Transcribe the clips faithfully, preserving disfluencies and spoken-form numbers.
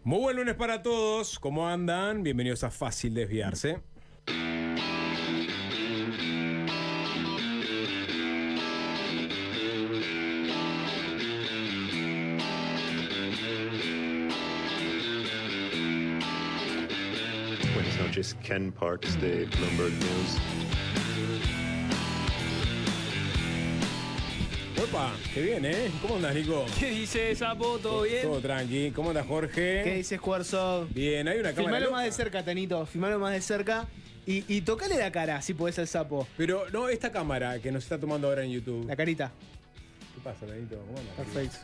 Muy buen lunes para todos. ¿Cómo andan? Bienvenidos a Fácil Desviarse. Buenas noches, Ken Parks de Bloomberg News. Opa, qué bien, ¿eh? ¿Cómo andas, Nico? ¿Qué dice Sapo? ¿Todo bien? Todo tranqui. ¿Cómo andas, Jorge? ¿Qué dices, Cuarzo? Bien, hay una cámara Filmalo loca. más de cerca, Tanito. Filmalo más de cerca. Y, y tocale la cara, si podés, al sapo. Pero no, esta cámara que nos está tomando ahora en YouTube. La carita. ¿Qué pasa, Benito? ¿Cómo andas? Perfecto.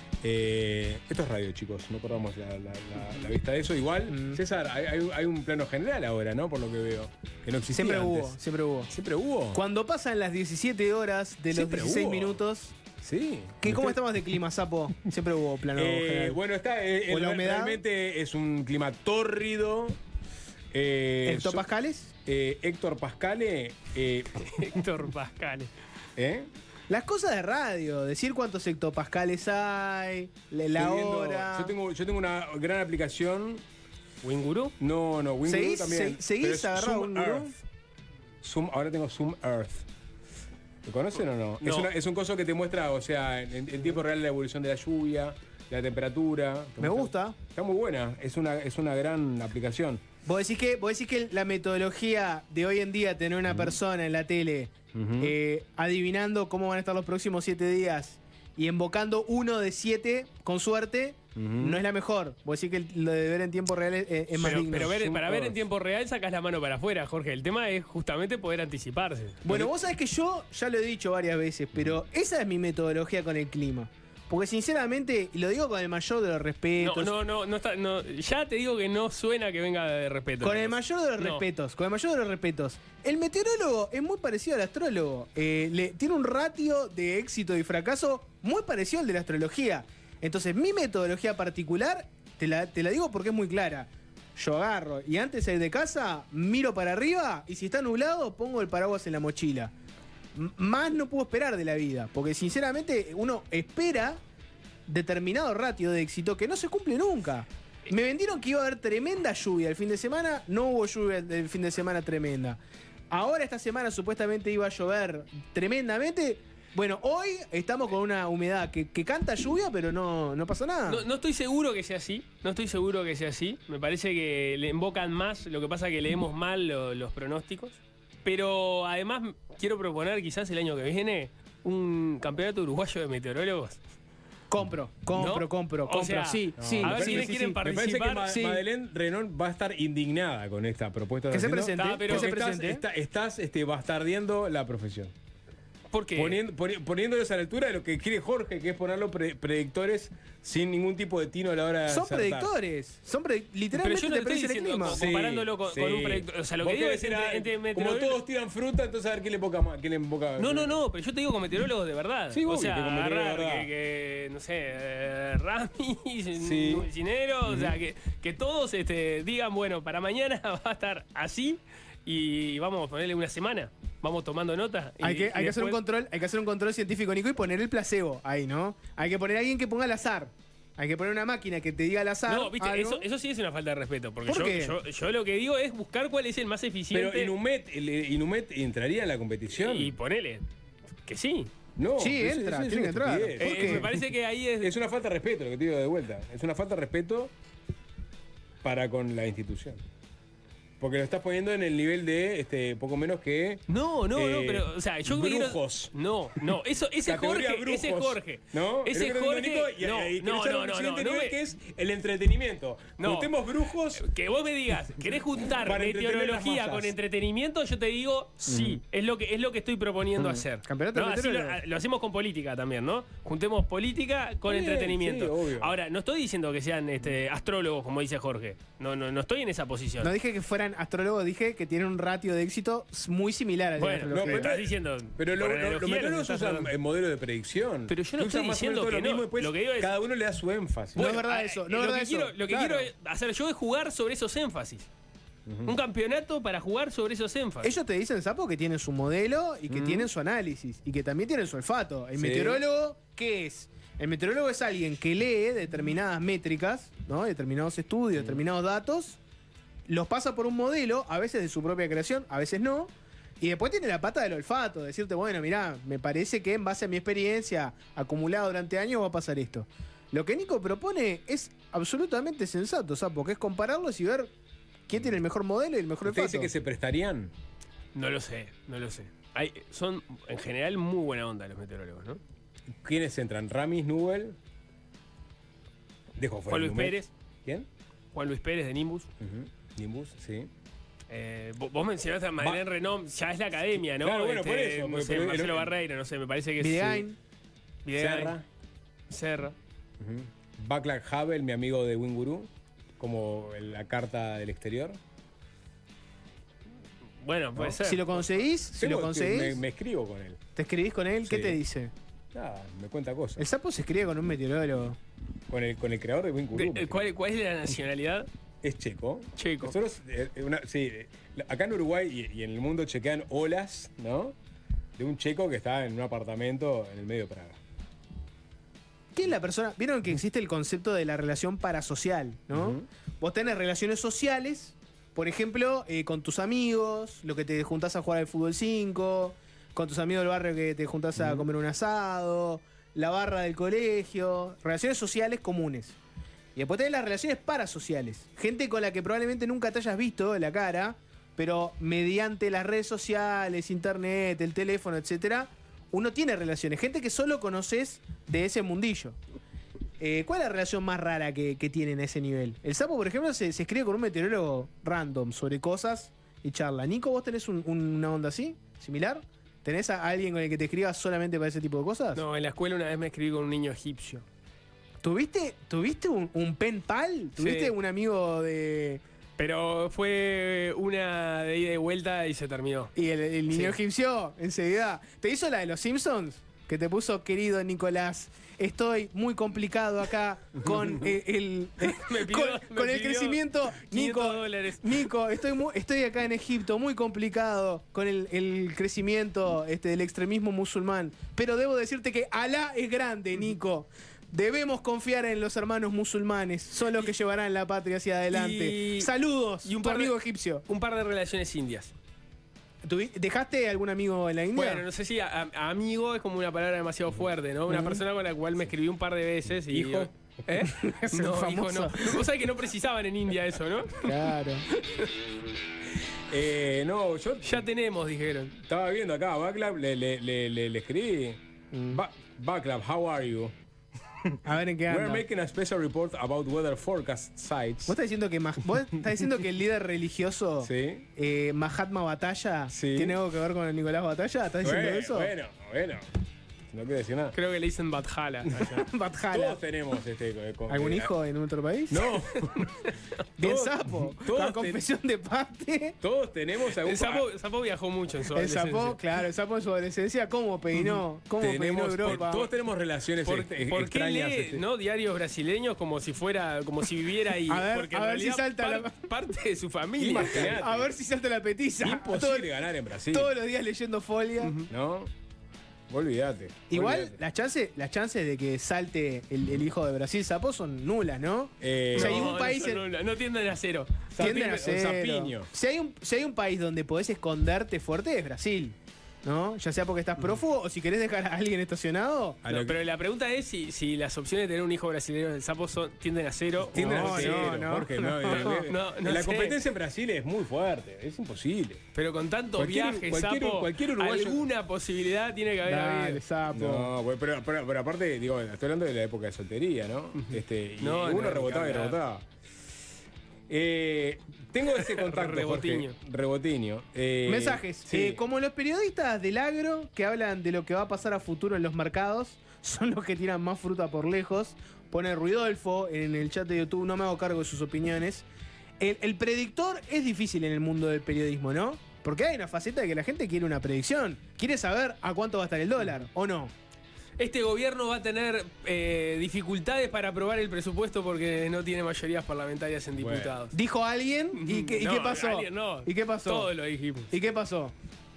Eh, esto es radio, chicos. No perdamos la, la- la- la vista de eso. Igual, Mm. César, hay, hay- hay un plano general ahora, ¿no? Por lo que veo. Que no existía Siempre antes. hubo, siempre hubo. ¿Siempre hubo? Cuando pasan las diecisiete horas de los Siempre dieciséis hubo. minutos. Sí. ¿qué, ¿Cómo Usted- estamos de clima, sapo? Siempre hubo plano Eh, general. bueno, está. eh, ¿O la eh, humedad? Realmente es un clima tórrido. Eh, so- ¿Hectopascales? eh, Héctor Pascale. Eh, Héctor Pascal. ¿eh? Las cosas de radio, decir cuántos hectopascales hay, la la Estoy viendo- hora. Yo tengo, yo tengo una gran aplicación. ¿Winguru? No, no, Winguru ¿Seguís- también. se- seguís pero es agarrado a Zoom Winguru? Earth. Zoom, ahora tengo Zoom Earth. ¿Lo conocen o no? No. Es, una- es un coso que te muestra, o sea, en, en tiempo real la evolución de la lluvia, de la temperatura. Te Me muestra- gusta. Está muy buena. Es una, es una gran aplicación. ¿Vos decís, que, vos decís que la metodología de hoy en día, tener una persona en la tele Ujú. eh, adivinando cómo van a estar los próximos siete días y invocando uno de siete, con suerte, Ujú. no es la mejor. Vos decís que lo de ver en tiempo real es, es más Pero, digno. pero ver- Zoom para ver Earth. en tiempo real sacás la mano para afuera, Jorge. El tema es justamente poder anticiparse. Bueno, vos sabés que yo ya lo he dicho varias veces, pero esa es mi metodología con el clima. Porque sinceramente, y lo digo con el mayor de los No, respetos. no, no, no está. No, ya te digo que no suena que venga de respeto. Con el mayor de los No. respetos, con el mayor de los respetos. El meteorólogo es muy parecido al astrólogo. Eh, le, tiene un ratio de éxito y fracaso muy parecido al de la astrología. Entonces, mi metodología particular, te la, te la digo porque es muy clara. Yo agarro y antes de ir de casa, miro para arriba y si está nublado, pongo el paraguas en la mochila. M- más no puedo esperar de la vida, porque sinceramente uno espera determinado ratio de éxito que no se cumple nunca. Me vendieron que iba a haber tremenda lluvia el fin de semana, no hubo lluvia el fin de semana tremenda. Ahora esta semana supuestamente iba a llover tremendamente. Bueno, hoy estamos con una humedad que, que canta lluvia, pero no, no pasa nada. No, no estoy seguro que sea así. No estoy seguro que sea así. Me parece que le invocan más. Lo que pasa es que leemos mal lo- los pronósticos. Pero además quiero proponer quizás el año que viene un campeonato uruguayo de meteorólogos. Compro, compro, ¿No? compro, O compro. sea, sí, No, sí. a ver me quiénes parece- quieren Me parece que participar. Ma- sí. Madeleine Renon va a estar indignada con esta propuesta. Que se haciendo. presente, Está, pero- que se Porque estás, presente. está- estás este, bastardeando la profesión. ¿Por qué? Poniendo, poni- poniéndolos a la altura de lo que quiere Jorge, que es ponerlos pre- predictores sin ningún tipo de tino a la hora de Son acertar. predictores. Son pre- Pero literalmente yo no te estoy predicen el diciendo clima. co- comparándolo con- con un predictor. O sea, lo que Vos digo querés es ir a- entre- entre como meteorólogo- todos tiran fruta, entonces a ver quién le invoca. Quién le invoca No, no, no, pero yo te digo con meteorólogos de verdad. Sí, o obvio, sea, que con meteorólogos de agarrar verdad. que, que, no sé, eh, Rami, Sí. Cinero, o sea, que, que todos este, digan, bueno, para mañana va a estar así y vamos a ponerle una semana. Vamos tomando nota. y- Hay que, y hay que hacer un después- control, hay que hacer un control científico, Nico, y poner el placebo ahí, ¿no? Hay que poner a alguien que ponga al azar. Hay que poner una máquina que te diga al azar. No, viste, algo. eso, eso sí es una falta de respeto. Porque ¿Por yo, qué? yo, yo lo que digo es buscar cuál es el más eficiente. Pero Inumet, el- el Inumet entraría en la competición. Y ponele. Que sí. No, Sí, eso- entra, eso es tiene que una entrar. estupidez. ¿Por Eh, qué? me parece que ahí es. Es una falta de respeto, lo que te digo de vuelta. Es una falta de respeto para con la institución. Porque lo estás poniendo en el nivel de este poco menos que. No, no, no, eh, pero, o sea, yo me quiero- brujos. No, no, eso, ese Categoría Jorge, brujos, ese Jorge. ¿No? Ese Es lo que Jorge. te digo, Nico, y- no, y, y no, querés no, al no, siguiente no, no nivel me- que es el entretenimiento. No. Juntemos brujos. Que vos me digas, ¿querés juntar Para entretener meteorología las masas. con entretenimiento? Yo te digo, sí, es lo que es lo que estoy proponiendo hacer. Campeonato No, de así lo, meteorólogos. lo hacemos con política también, ¿no? Juntemos política con Bien, entretenimiento. sí, obvio. Ahora, no estoy diciendo que sean este, astrólogos, como dice Jorge. No, no, no estoy en esa posición. No dije que fueran astrólogos, dije que tienen un ratio de éxito muy similar al de la Bueno, No, astrología. me pero- estás diciendo. Pero lo- por lo- los analogía, meteorólogos lo que estás usan hablando. el modelo de predicción. Pero yo no Que estoy usan más o diciendo menos todo que lo mismo, no. después Lo que digo es- cada uno le da su énfasis. No es verdad eh, eso, no eh, es lo verdad que eso. quiero, lo que Claro. quiero hacer yo es jugar sobre esos énfasis. Un campeonato para jugar sobre esos énfasis. Ellos te dicen, Sapo, que tienen su modelo y que Mm. tienen su análisis y que también tienen su olfato. El Sí. meteorólogo, ¿qué es? El meteorólogo es alguien que lee determinadas métricas, ¿no? Determinados estudios, determinados datos, los pasa por un modelo, a veces de su propia creación, a veces no, y después tiene la pata del olfato, decirte, bueno, mirá, me parece que en base a mi experiencia acumulada durante años va a pasar esto. Lo que Nico propone es absolutamente sensato, Sapo, que es compararlos y ver quién tiene el mejor modelo y el mejor ¿Usted olfato. dice que se prestarían? No lo sé, no lo sé. Hay, son en general muy buena onda los meteorólogos, ¿no? ¿Quiénes entran? ¿Ramis, Nubel? Dejo fuera Juan Luis Nubel. Pérez. ¿Quién? Juan Luis Pérez de Nimbus. Ujú. Nimbus, sí. Eh, vo- vos mencionaste a Madeleine Va- Renom, ya es la academia, ¿no? Claro, bueno, por eso, No porque- sé, porque- Marcelo el- Barreiro, no sé, me parece que es. Videgain. sí. Videgain. Serra. Serra. Ujú. Backlack Havel, mi amigo de Winguru, como en la carta del exterior. Bueno, puede No. ser. Si lo conseguís, si Tengo- lo conseguís, Me, me escribo con él. te escribís con él, ¿qué Sí. te dice? Nada, me cuenta cosas. El Sapo se escribe con un meteorólogo. Con el, con el creador de Winguru. De- eh, ¿cuál, ¿Cuál es la nacionalidad? Es checo. Checo. Nosotros, eh, una- sí, eh, acá en Uruguay y, y en el mundo chequean olas, ¿no? De un checo que está en un apartamento en el medio de Praga. ¿Quién es la persona? Vieron que existe el concepto de la relación parasocial, ¿no? Ujú. Vos tenés relaciones sociales, por ejemplo, eh, con tus amigos, lo que te juntás a jugar al fútbol cinco, con tus amigos del barrio que te juntás a comer un asado, la barra del colegio, relaciones sociales comunes. Y después tenés las relaciones parasociales, gente con la que probablemente nunca te hayas visto la cara, pero mediante las redes sociales, internet, el teléfono, etcétera, uno tiene relaciones, gente que solo conoces de ese mundillo. Eh, ¿Cuál es la relación más rara que, que tienen a ese nivel? El Sapo, por ejemplo, se, se escribe con un meteorólogo random sobre cosas y charla. Nico, ¿vos tenés un- un- una onda así? ¿Similar? ¿Tenés a alguien con el que te escribas solamente para ese tipo de cosas? No, en la escuela una vez me escribí con un niño egipcio. ¿Tuviste, ¿tuviste un, un pen pal? ¿Tuviste Sí. un amigo de...? Pero fue una de ida y vuelta y se terminó. Y el, el niño Sí. egipcio, enseguida. ¿Te hizo la de los Simpsons? Que te puso, querido Nicolás, estoy muy complicado acá con eh, el, Me pidió- con, me con el pidió crecimiento. Nico, quinientos dólares. Nico, estoy, mu- estoy acá en Egipto, muy complicado con el, el crecimiento este, del extremismo musulmán. Pero debo decirte que Alá es grande, Nico. Debemos confiar en los hermanos musulmanes. Son los que llevarán la patria hacia adelante. y- Saludos, y un tu par de- amigo egipcio. Un par de relaciones indias. ¿Tuvi- ¿Dejaste algún amigo en la India? Bueno, no sé si a- a- amigo es como una palabra demasiado fuerte, ¿no? Una persona con la cual me escribí un par de veces y... ¿Hijo? ¿Eh? Es el No, hijo famoso. no. Vos sabés que no precisaban en India eso, ¿no? Claro. Eh, no, yo Ya tenemos, dijeron. estaba viendo acá, Backlav, le, le, le, le, le escribí. Ba- Backlav, how are you? A ver en qué We're anda. making a special report about weather forecast sites. ¿Vos estás diciendo que, Mah- vos estás diciendo que el líder religioso Sí. eh, Mahatma Batalla Sí. tiene algo que ver con el Nicolás Batalla? ¿Estás diciendo Bueno, eso? bueno, bueno. No quiero decir nada. Creo que le dicen Badjala. allá. Batjala. Todos tenemos este. eh, con- ¿Algún eh, hijo en otro país? No. Bien todos- sapo. todos La ten- confesión de parte. Todos tenemos algún El sapo, el sapo viajó mucho en su El adolescencia. sapo, claro, el sapo en su adolescencia, ¿cómo peinó? ¿Cómo peinó tenemos, Europa? Todos tenemos relaciones ¿Por, ex- ex- por qué extrañas. lee este. no diarios brasileños como si fuera, como si viviera ahí? A ver, Porque a en ver si realidad salta par- la- parte de su familia. Imagínate. A ver si salta la petiza. Imposible Todo- ganar en Brasil. todos los días leyendo folia. ¿No? Olvídate. Igual olvídate. las chances, las chances de que salte el, el hijo de Brasil Sapo son nulas, ¿no? Eh, O sea, No, hay un no país son en- nulas, no tienden a cero. Tienden a Zapiño- ser. Zapiño. Si hay, un, si hay un país donde podés esconderte fuerte es Brasil, ¿no? Ya sea porque estás prófugo o si querés dejar a alguien estacionado. A No, lo que- pero la pregunta es si, si las opciones de tener un hijo brasileño del sapo son, tienden a cero. Tienden No, a cero, no, no. Jorge, no, No, eh, no, no la sé. competencia en Brasil es muy fuerte, es imposible. Pero con tantos Cualquier- viajes, cualquier- sapo, cualquier uruguayo- alguna posibilidad tiene que haber Dale, habido. Sapo. No, güey, pero, pero, pero aparte, digo, estoy hablando de la época de soltería, ¿no? Este, y No, uno no, rebotaba y ni hablar. rebotaba. Eh, tengo ese contacto, Rebotiño. Jorge. Rebotiño. Eh, Mensajes. sí. Eh, como los periodistas del agro que hablan de lo que va a pasar a futuro en los mercados, son los que tiran más fruta por lejos. Pone Ruidolfo en el chat de YouTube, no me hago cargo de sus opiniones. El, el predictor es difícil en el mundo del periodismo, ¿no? Porque hay una faceta de que la gente quiere una predicción. Quiere saber a cuánto va a estar el dólar, ¿o no? Este gobierno va a tener eh, dificultades para aprobar el presupuesto porque no tiene mayorías parlamentarias en Bueno. diputados. Dijo alguien y, qué- y No, qué pasó. alguien no. ¿Y qué pasó? Todo lo dijimos. ¿Y qué pasó?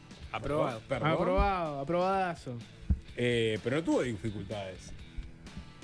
Aprobado. Perdón. Aprobado, aprobadazo. Eh, pero no tuvo dificultades.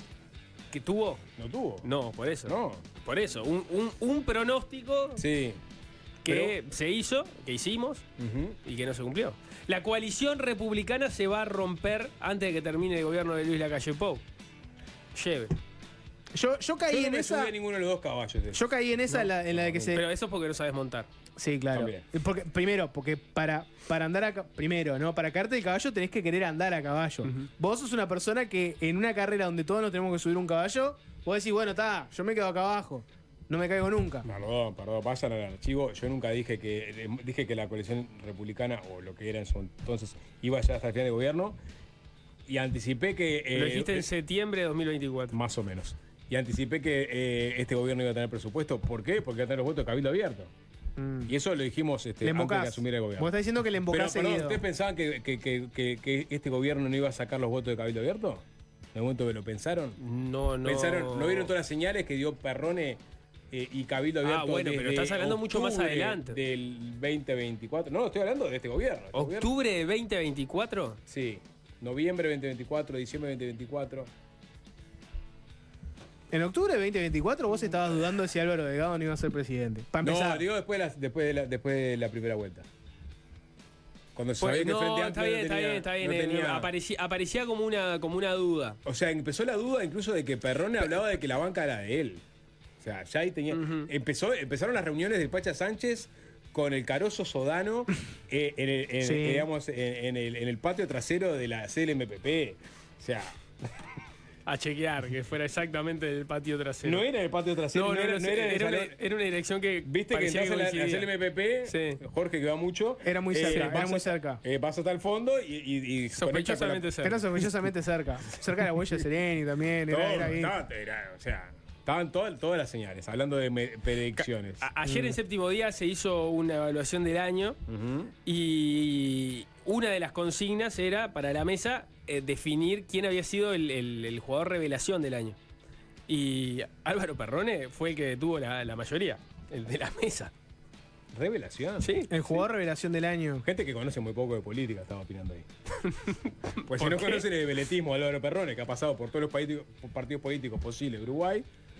¿Que tuvo? No tuvo. No, por eso. No. Por eso. Un, un, un pronóstico Sí. que se hizo, que hicimos Ujú. y que no se cumplió. La coalición republicana se va a romper antes de que termine el gobierno de Luis Lacalle Pou. Lleve. Yo, yo Yo caí no en me esa. subí a ninguno de los dos caballos. de- Yo caí en esa, en la, en la de que se. Pero eso es porque no sabes montar. Sí, claro. También. Porque, primero, porque para, para andar a ca- primero, ¿no? Para caerte del caballo tenés que querer andar a caballo. Vos sos una persona que en una carrera donde todos nos tenemos que subir un caballo, vos decís, bueno, está, yo me quedo acá abajo. No me caigo nunca. Perdón, perdón, vayan al archivo. Yo nunca dije que eh, dije que la coalición republicana, o lo que era en su entonces, iba ya hasta el final de gobierno. Y anticipé que. eh, Lo dijiste eh, en septiembre de dos mil veinticuatro. Más o menos. Y anticipé que eh, este gobierno iba a tener presupuesto. ¿Por qué? Porque iba a tener los votos de Cabildo Abierto. Mm. Y eso lo dijimos este, Le antes de embocás. que asumiera el Vos gobierno. estás diciendo que le Pero, embocás perdón, seguido. ¿ustedes pensaban que, que- que- que- que este gobierno no iba a sacar los votos de Cabildo Abierto? ¿En el momento que lo pensaron? No, no. Pensaron, ¿no vieron todas las señales que dio Perrone eh, y Cabildo Ah, Abierto? bueno, pero desde estás hablando mucho más octubre adelante. Del veinte veinticuatro. No, estoy hablando de este gobierno. Este gobierno- ¿Octubre de veinte veinticuatro? Sí. Noviembre veinte veinticuatro, diciembre veinte veinticuatro. En octubre de veinte veinticuatro vos estabas dudando de si Álvaro Delgado no iba a ser presidente. Para empezar. No, digo después de, la, después, de la, después de la primera vuelta. Cuando se sabía Pues, que el Frente no, Amplio está no bien, está tenía- bien, está bien. no eh, tenía- aparecía, aparecía como una, como una duda. O sea, empezó la duda incluso de que Perrone hablaba de que la banca era de él. O sea, ya ahí tenía. Ujú. empezó, empezaron las reuniones del Pacha Sánchez con el Caroso Sodano eh, en, el, en- Sí. eh, digamos, en, en el, en el patio trasero de la C L M P P. O sea, A chequear, que fuera exactamente del patio trasero. no era en el patio trasero, no, No, no, era, no, no sé, era en el era, una, salón. era una dirección que. Viste que parecía entras en la, la C coincidía. L M P P, Sí. Jorge que va mucho. Era muy cerca, era vas muy a- cerca. eh, vas hasta el fondo y, y, y Sospechosamente conecta cerca. Era sospechosamente cerca. Cerca de la huella de Sereni también. con la- Era, todo, era ahí. estaba- era- o sea, estaban todas, todas las señales, hablando de me- predicciones. A- ayer en séptimo día se hizo una evaluación del año Ujú. y una de las consignas era para la mesa eh, definir quién había sido el, el- el jugador revelación del año. Y Álvaro Perrone fue el que tuvo la, la mayoría, el de la mesa. Revelación. Sí. El jugador revelación del año. Gente que conoce muy poco de política estaba opinando ahí. Pues si ¿Por no qué? conocen el veletismo de Álvaro Perrone, que ha pasado por todos los políticos- por partidos políticos posibles de Uruguay,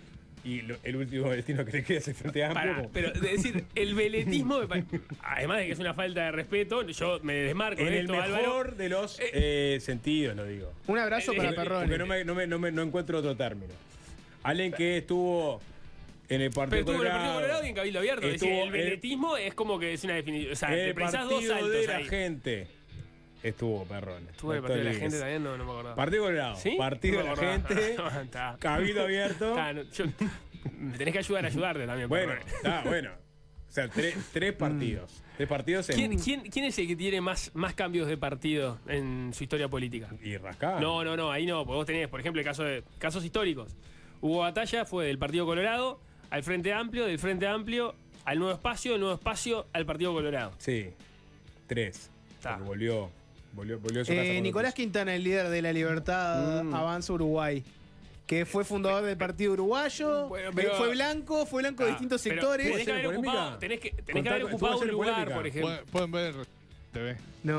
y lo- el último destino que le queda es el Frente Amplio. Pará, como- pero es decir, el veletismo, me pare- además de que es una falta de respeto, yo me desmarco en de el esto, mejor Álvaro. de los eh, sentidos, lo digo. Un abrazo Eh, para eh, Porque Perrone. no, me, no, me, no, me- no encuentro otro término. Alguien que estuvo en el Partido Pero estuvo en el Colorado, Partido Colorado y en Cabildo Abierto. Es decir, estuvo el veletismo es como que es una definición. O sea, en te el precisás dos Partido saltos de la ahí. Gente estuvo Perrone. Estuvo en el No te Partido de la olvides. Gente también, no, no me acordaba. Partido Colorado, ¿Sí? Partido No de me la acordaba. Gente, No, está. Cabildo Abierto. Está, no, yo- me tenés que ayudar a ayudarte también. Bueno, Perrone. está bueno. O sea, tres, tres partidos. Tres partidos en. ¿Quién, quién, quién es el que tiene más, más cambios de partido en su historia política? Y rascado. No, no, no, ahí no, porque vos tenés, por ejemplo, el caso de casos históricos. Hubo batalla, fue del Partido Colorado al Frente Amplio, del Frente Amplio al Nuevo Espacio, del Nuevo Espacio al Partido Colorado. Sí. Tres. Está. Porque volvió. Volvió, volvió a su casa Eh, cuando Nicolás quiso. Quintana, el líder de la Libertad Mm. Avanza Uruguay. Que fue fundador del Partido Uruguayo. Bueno, eh, pero- fue blanco, fue blanco de Ah, distintos pero sectores. Tenés que haber ¿Puede ser ocupado, polémica? tenés que, tenés que Contá- haber ¿puede ocupado ser un lugar, polémica? por ejemplo. Pueden, pueden ver T V.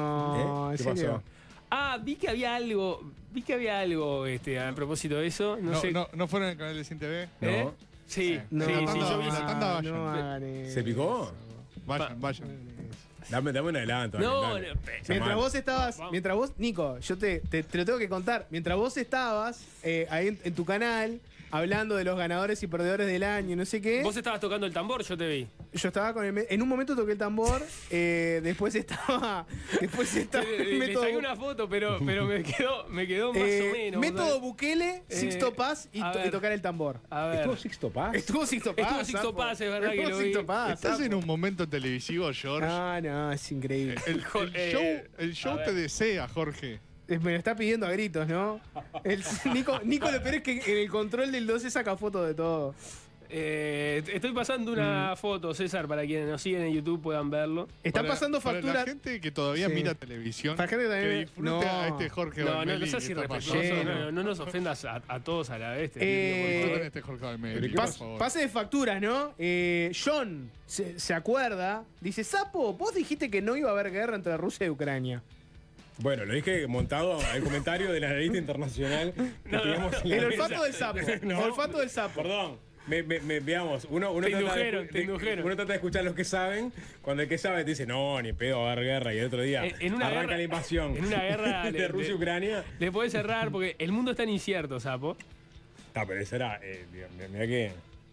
No, ¿Eh? ¿en ¿Qué serio? pasó? Ah, vi que había algo, vi que había algo este, a propósito de eso. No, No, sé. no, no fueron en el canal de Cien T V. No. ¿Eh? Sí, No, sí, la sí, tanda- yo vi la eso. tanda vayan. no hagan eso. ¿Se picó? Vayan, vayan. Dame, dame un adelanto. No, dale, no, dale. pe- Mientras Llamalo. vos estabas, Vamos. mientras vos, Nico, yo te, te, te lo tengo que contar. Mientras vos estabas eh, ahí en, en tu canal hablando de los ganadores y perdedores del año, no sé qué. Vos estabas tocando el tambor, yo te vi. Yo estaba con el me- en un momento toqué el tambor, eh, después estaba, después estaba Le, el le método, saqué una foto, pero, pero me quedó, me quedó más eh, o menos. método ¿sabes? Bukele, Eh, Sixto Paz y, a to- y ver. tocar el tambor. A ver. ¿Estuvo Sixto Paz? Estuvo Sixto Paz. Estuvo Sixto sapo. Paz, es verdad que Estuvo lo vi. Sixto Paz, Estás sapo. en un momento televisivo, George. No, no, es increíble. El, el Eh, show, el show a ver. te desea, Jorge. Es- Me lo está pidiendo a gritos, ¿no? El, Nico, Nico lo peor es que en el control del doce saca fotos de todo. Eh, estoy pasando una Mm. foto, César, para quienes nos siguen en YouTube puedan verlo. Están Para- pasando para facturas. la gente que todavía Sí. mira televisión, Para la gente que también- que disfrute no. a este Jorge No, no, Valmeli no seas que está irrespetuoso, pasando. pasando. no, no, no nos ofendas a, a todos a la vez. te Eh, pido, por Disfruten favor. este Jorge Pero Valmeli, ¿qué por Pas- favor. pase de facturas, ¿no? Eh, John se, se acuerda, dice, Sapo, vos dijiste que no iba a haber guerra entre Rusia y Ucrania. Bueno, lo dije montado al comentario del analista internacional que No, teníamos en la El mesa. olfato del sapo. No. Olfato del sapo. Perdón. Me, me, me- veamos, uno, uno, Te trata de, indujeron, te de- indujeron. uno trata de escuchar los que saben, cuando el que sabe te dice, no, ni pedo, va a haber guerra, y el otro día En- en una arranca guerra- la invasión en una guerra de, le- Rusia y le- Ucrania. Le podés cerrar porque el mundo está tan incierto, sapo. Está, pero eso era, eh, mira, mira que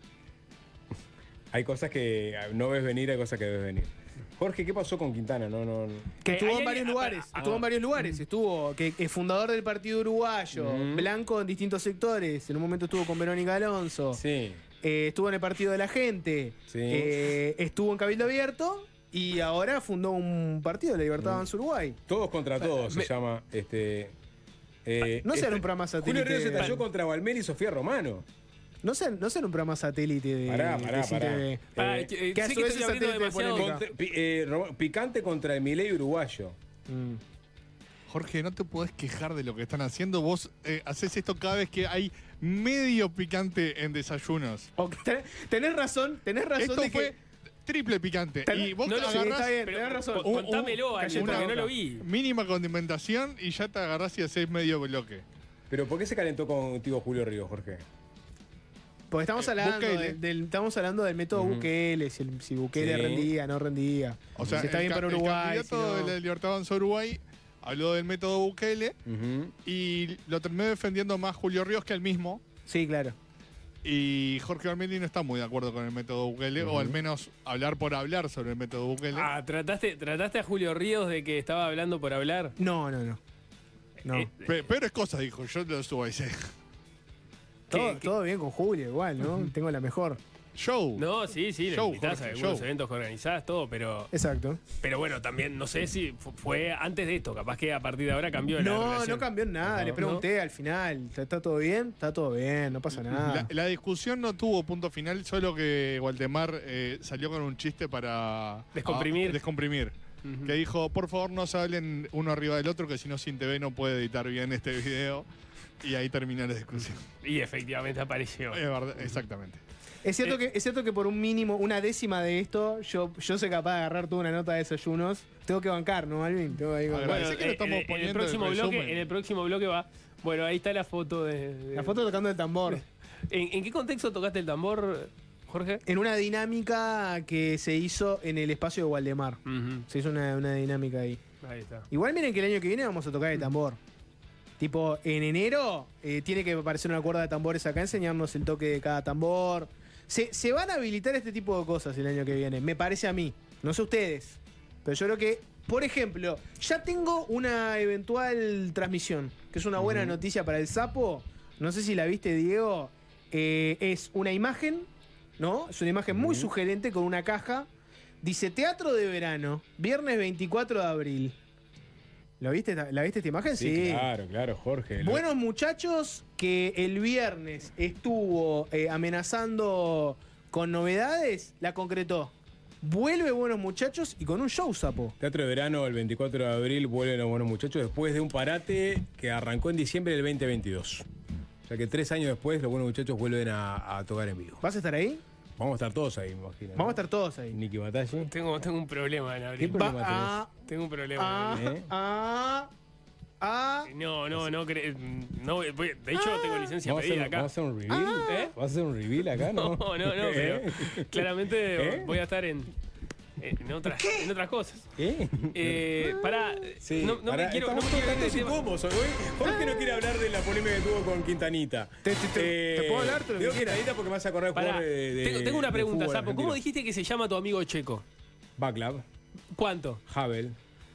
hay cosas que no ves venir, hay cosas que ves venir. Jorge, ¿qué pasó con Quintana? No, no, no. Que Eh, estuvo hay en varios alguien- lugares, ah, estuvo ah, en varios lugares, estuvo, que es fundador del Partido Uruguayo, Mm. blanco en distintos sectores, en un momento estuvo con Verónica Alonso, Sí. eh, estuvo en el Partido de la Gente, Sí. eh, estuvo en Cabildo Abierto y ahora fundó un partido, la Libertad Avanza Uruguay. Todos contra todos Me- se llama este. eh, No sea este- un programa Julio satélite. Ríos se talló contra Valmeri y Sofía Romano. No sean, no sean un programa satélite de, Pará, de pará, C T V. pará. Pará, Eh, que, eh, que a sé su que vez estoy es abriendo satélite de demasiado. polémica. contra- pi- eh, Ro- picante contra el Milei uruguayo. Mm. Jorge, no te podés quejar de lo que están haciendo. Vos eh, haces esto cada vez que hay medio picante en desayunos. Ok, ten- tenés razón, tenés razón Esto de fue que triple picante. Ten- y vos no lo- sí, agarrás está bien, Pero, tenés razón. con- Un- contámelo, un- alguien, calleta porque no lo boca. vi. mínima condimentación y ya te agarrás y haces medio bloque. Pero ¿por qué se calentó contigo Julio Ríos, Jorge? Porque estamos Eh, hablando, Bukele. del, del- estamos hablando del método Ujú. Bukele, si, el- si Bukele Sí. rendía, no rendía. O sea, si está el, bien ca- para el Uruguay. candidato si no. de la Libertad Avanza Uruguay habló del método Bukele Ujú. y lo terminó defendiendo más Julio Ríos que él mismo. Sí, claro. Y Jorge Valmeli no está muy de acuerdo con el método Bukele, o al menos hablar por hablar sobre el método Bukele. Ah, ¿trataste, ¿trataste a Julio Ríos de que estaba hablando por hablar? No, no, no. No. Eh, Pe- Peores cosas, dijo, yo lo subo ahí. todo, ¿qué- qué? todo bien con Julio, igual, ¿no? Tengo la mejor. Show. No, sí, sí, le Show, invitás Jorge, a algunos show. eventos que organizás, todo, pero, Exacto. pero bueno, también no sé si fu- fue antes de esto, capaz que a partir de ahora cambió la No, relación. no cambió nada. No, Le pregunté al final, ¿está está todo bien? Está todo bien, no pasa nada. La, la discusión no tuvo punto final, solo que Waldemar eh, salió con un chiste para Descomprimir. ah, descomprimir. Ujú. Que dijo, por favor no se hablen uno arriba del otro, que si no Sin T V no puede editar bien este video. Y ahí terminó la discusión. Y efectivamente apareció. Es verdad, exactamente. Es cierto, Eh. que, es cierto que por un mínimo, una décima de esto, yo, yo soy capaz de agarrar toda una nota de desayunos. Tengo que bancar, ¿no, Alvin? Tengo ahí que bancar. Agradece que lo eh, estamos en, el poniendo próximo el bloque, resumen. en el próximo bloque va. Bueno, ahí está la foto de. de- La foto tocando el tambor. ¿En, en qué contexto tocaste el tambor, Jorge? En una dinámica que se hizo en el espacio de Waldemar. Ujú, Se hizo una, una dinámica ahí. ahí está. Igual miren que el año que viene vamos a tocar el tambor. Tipo, en enero eh, tiene que aparecer una cuerda de tambores acá, enseñarnos el toque de cada tambor. Se, se van a habilitar este tipo de cosas el año que viene, me parece a mí. No sé ustedes. Pero yo creo que, por ejemplo, ya tengo una eventual transmisión, que es una buena noticia para el sapo. No sé si la viste, Diego. Eh, es una imagen, ¿no? Es una imagen muy sugerente con una caja. Dice Teatro de Verano, viernes veinticuatro de abril. ¿Lo viste, esta- ¿La viste esta imagen? Sí, claro, claro, Jorge. Lo- Buenos muchachos que el viernes estuvo eh, amenazando con novedades, la concretó. Vuelve Buenos Muchachos y con un show, sapo. Teatro de Verano el veinticuatro de abril vuelven los buenos muchachos después de un parate que arrancó en diciembre del veinte veintidós. O sea que tres años después los buenos muchachos vuelven a, a tocar en vivo. ¿Vas a estar ahí? Vamos a estar todos ahí, me imagino. ¿no? Vamos a estar todos ahí. Nicky Batalle. Tengo, tengo un problema en ¿Qué abril. problema Va a, Tengo un problema. a, en abril. ¿Eh? a, a. No, no, no. cre- no voy- de hecho, tengo licencia ¿Vamos a, pedida hacer, acá. ¿Vamos a hacer un reveal? ¿Eh? ¿Vas a hacer un reveal acá, no? No, no, no, pero ¿Eh? claramente ¿Eh? voy a estar en, en, otras, en otras cosas. ¿Eh? Eh, para, Sí, no, no pará, me quiero, no estamos me quiero ir todos de tema. incómodos hoy. Jorge no quiere hablar de la polémica que tuvo con Quintanita. Te- te- te- te puedo hablar todo lo que digo quieras. Quintanita porque me vas a acordar de Pará, jugador de, de- tengo, tengo una de pregunta, fútbol Sapo. ¿Cómo argentino. dijiste que se llama tu amigo Checo? Backlav, ¿Cuánto? Havel,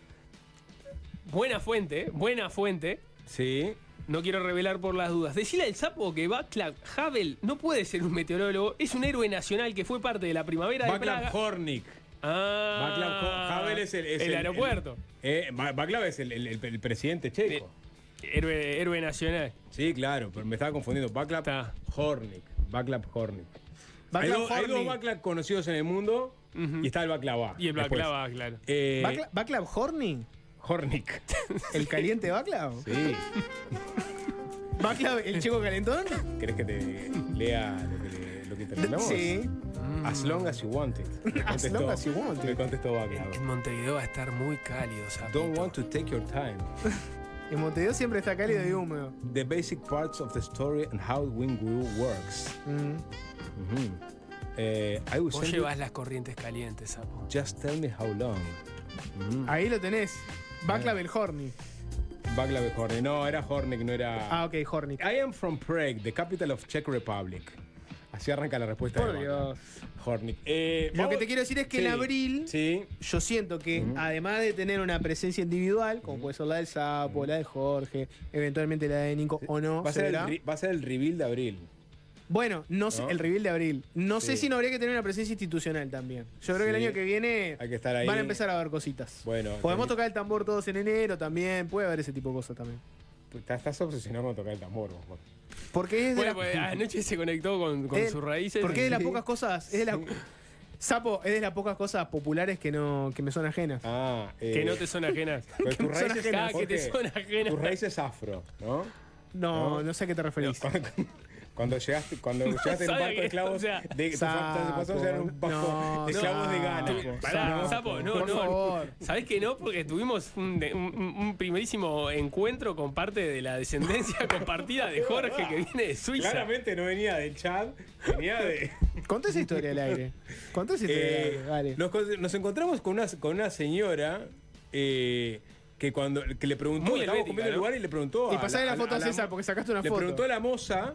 Buena fuente, ¿eh? Buena fuente. sí. No quiero revelar por las dudas. Decirle al Sapo que Václav Havel no puede ser un meteorólogo, es un héroe nacional que fue parte de la primavera de Backlav Praga. Hornik. Ah, Václav Ho- Havel es el, es el aeropuerto. eh, Ba- Václav es el, el- el- el presidente checo. Héroe, héroe nacional. Sí, claro, pero me estaba confundiendo. Václav Está. Hornik. Václav Hornik. Václav hay, dos, hay dos Hornik. Václav conocidos en el mundo Ujú. y está el Baklava. Y el después. Baklava, claro. Eh, Bacla- ¿Baclav Horny? Hornik. ¿El caliente Baclav? Sí. ¿Baclav el chico calentón? ¿Querés que te lea lo que, le- lo que terminamos? Sí. As long as you want it. Me As contestó- long as you want Me it. contestó Bacla. En Montevideo va a estar muy cálido, Sapito. Don't want to take your time. En Montevideo siempre está cálido y húmedo. The basic parts of the story and how Wingu works. Mm. Mhm. Eh, I will Vos send you- llevas las corrientes calientes, Sapo. Just tell me how long. Mhm. Ahí lo tenés. Baclavel Horny. Bacla de Hornik. No, era Hornik, no era. Ah, ok, Horny. I am from Prague, the capital of Czech Republic. Así arranca la respuesta Por de Bacla. Dios. Hornik. Eh, Lo vamos- que te quiero decir es que Sí, en abril Sí. yo siento que además de tener una presencia individual, como puede ser la del Sapo, la de Jorge, eventualmente la de Nico o no, Va a, se ser el, verá. re- va a ser el reveal de abril. Bueno, no sé, ¿No? el reveal de abril. No sé Sí. si no habría que tener una presencia institucional también. Yo creo que el Sí. año que viene Hay que estar ahí. van a empezar a ver cositas. Bueno, Podemos teni- tocar el tambor todos en enero también, puede haber ese tipo de cosas también. Estás, estás obsesionado con tocar el tambor, vos, Jorge. Porque es de Bueno, la- pues anoche se conectó con, con es- sus raíces. Porque es de las Sí. pocas cosas, es de las Sapo, es de las pocas cosas populares que no que me son ajenas. Ah, eh, Que no te son ajenas. pues que tus me son raíces, ajenas. Ah, que te Jorge, son ajenas. tus raíces afro, ¿no? No, ¿no? no sé a qué te referís. Cuando, cuando llegaste, cuando llegaste en un sabe barco de que- esclavos, o sea, de, tu Sapo, fa- pasó a llegar en un barco no, de esclavos de Sapo, Ghana. Pará, Sapo, Sapo, no, por no. favor. ¿Sabés que no? Porque tuvimos un, de- un- un primerísimo encuentro con parte de la descendencia compartida de Jorge que viene de Suiza. Claramente no venía del Chad, venía de. Contá esa historia al aire. Contá esa historia al Eh, aire, dale. nos, con- nos encontramos con una, con una señora eh, que cuando que le preguntó, Muy estábamos helvética, comiendo en el ¿no? lugar y le preguntó. Y a pasale la foto a la César, mo- porque sacaste una le foto. preguntó a la moza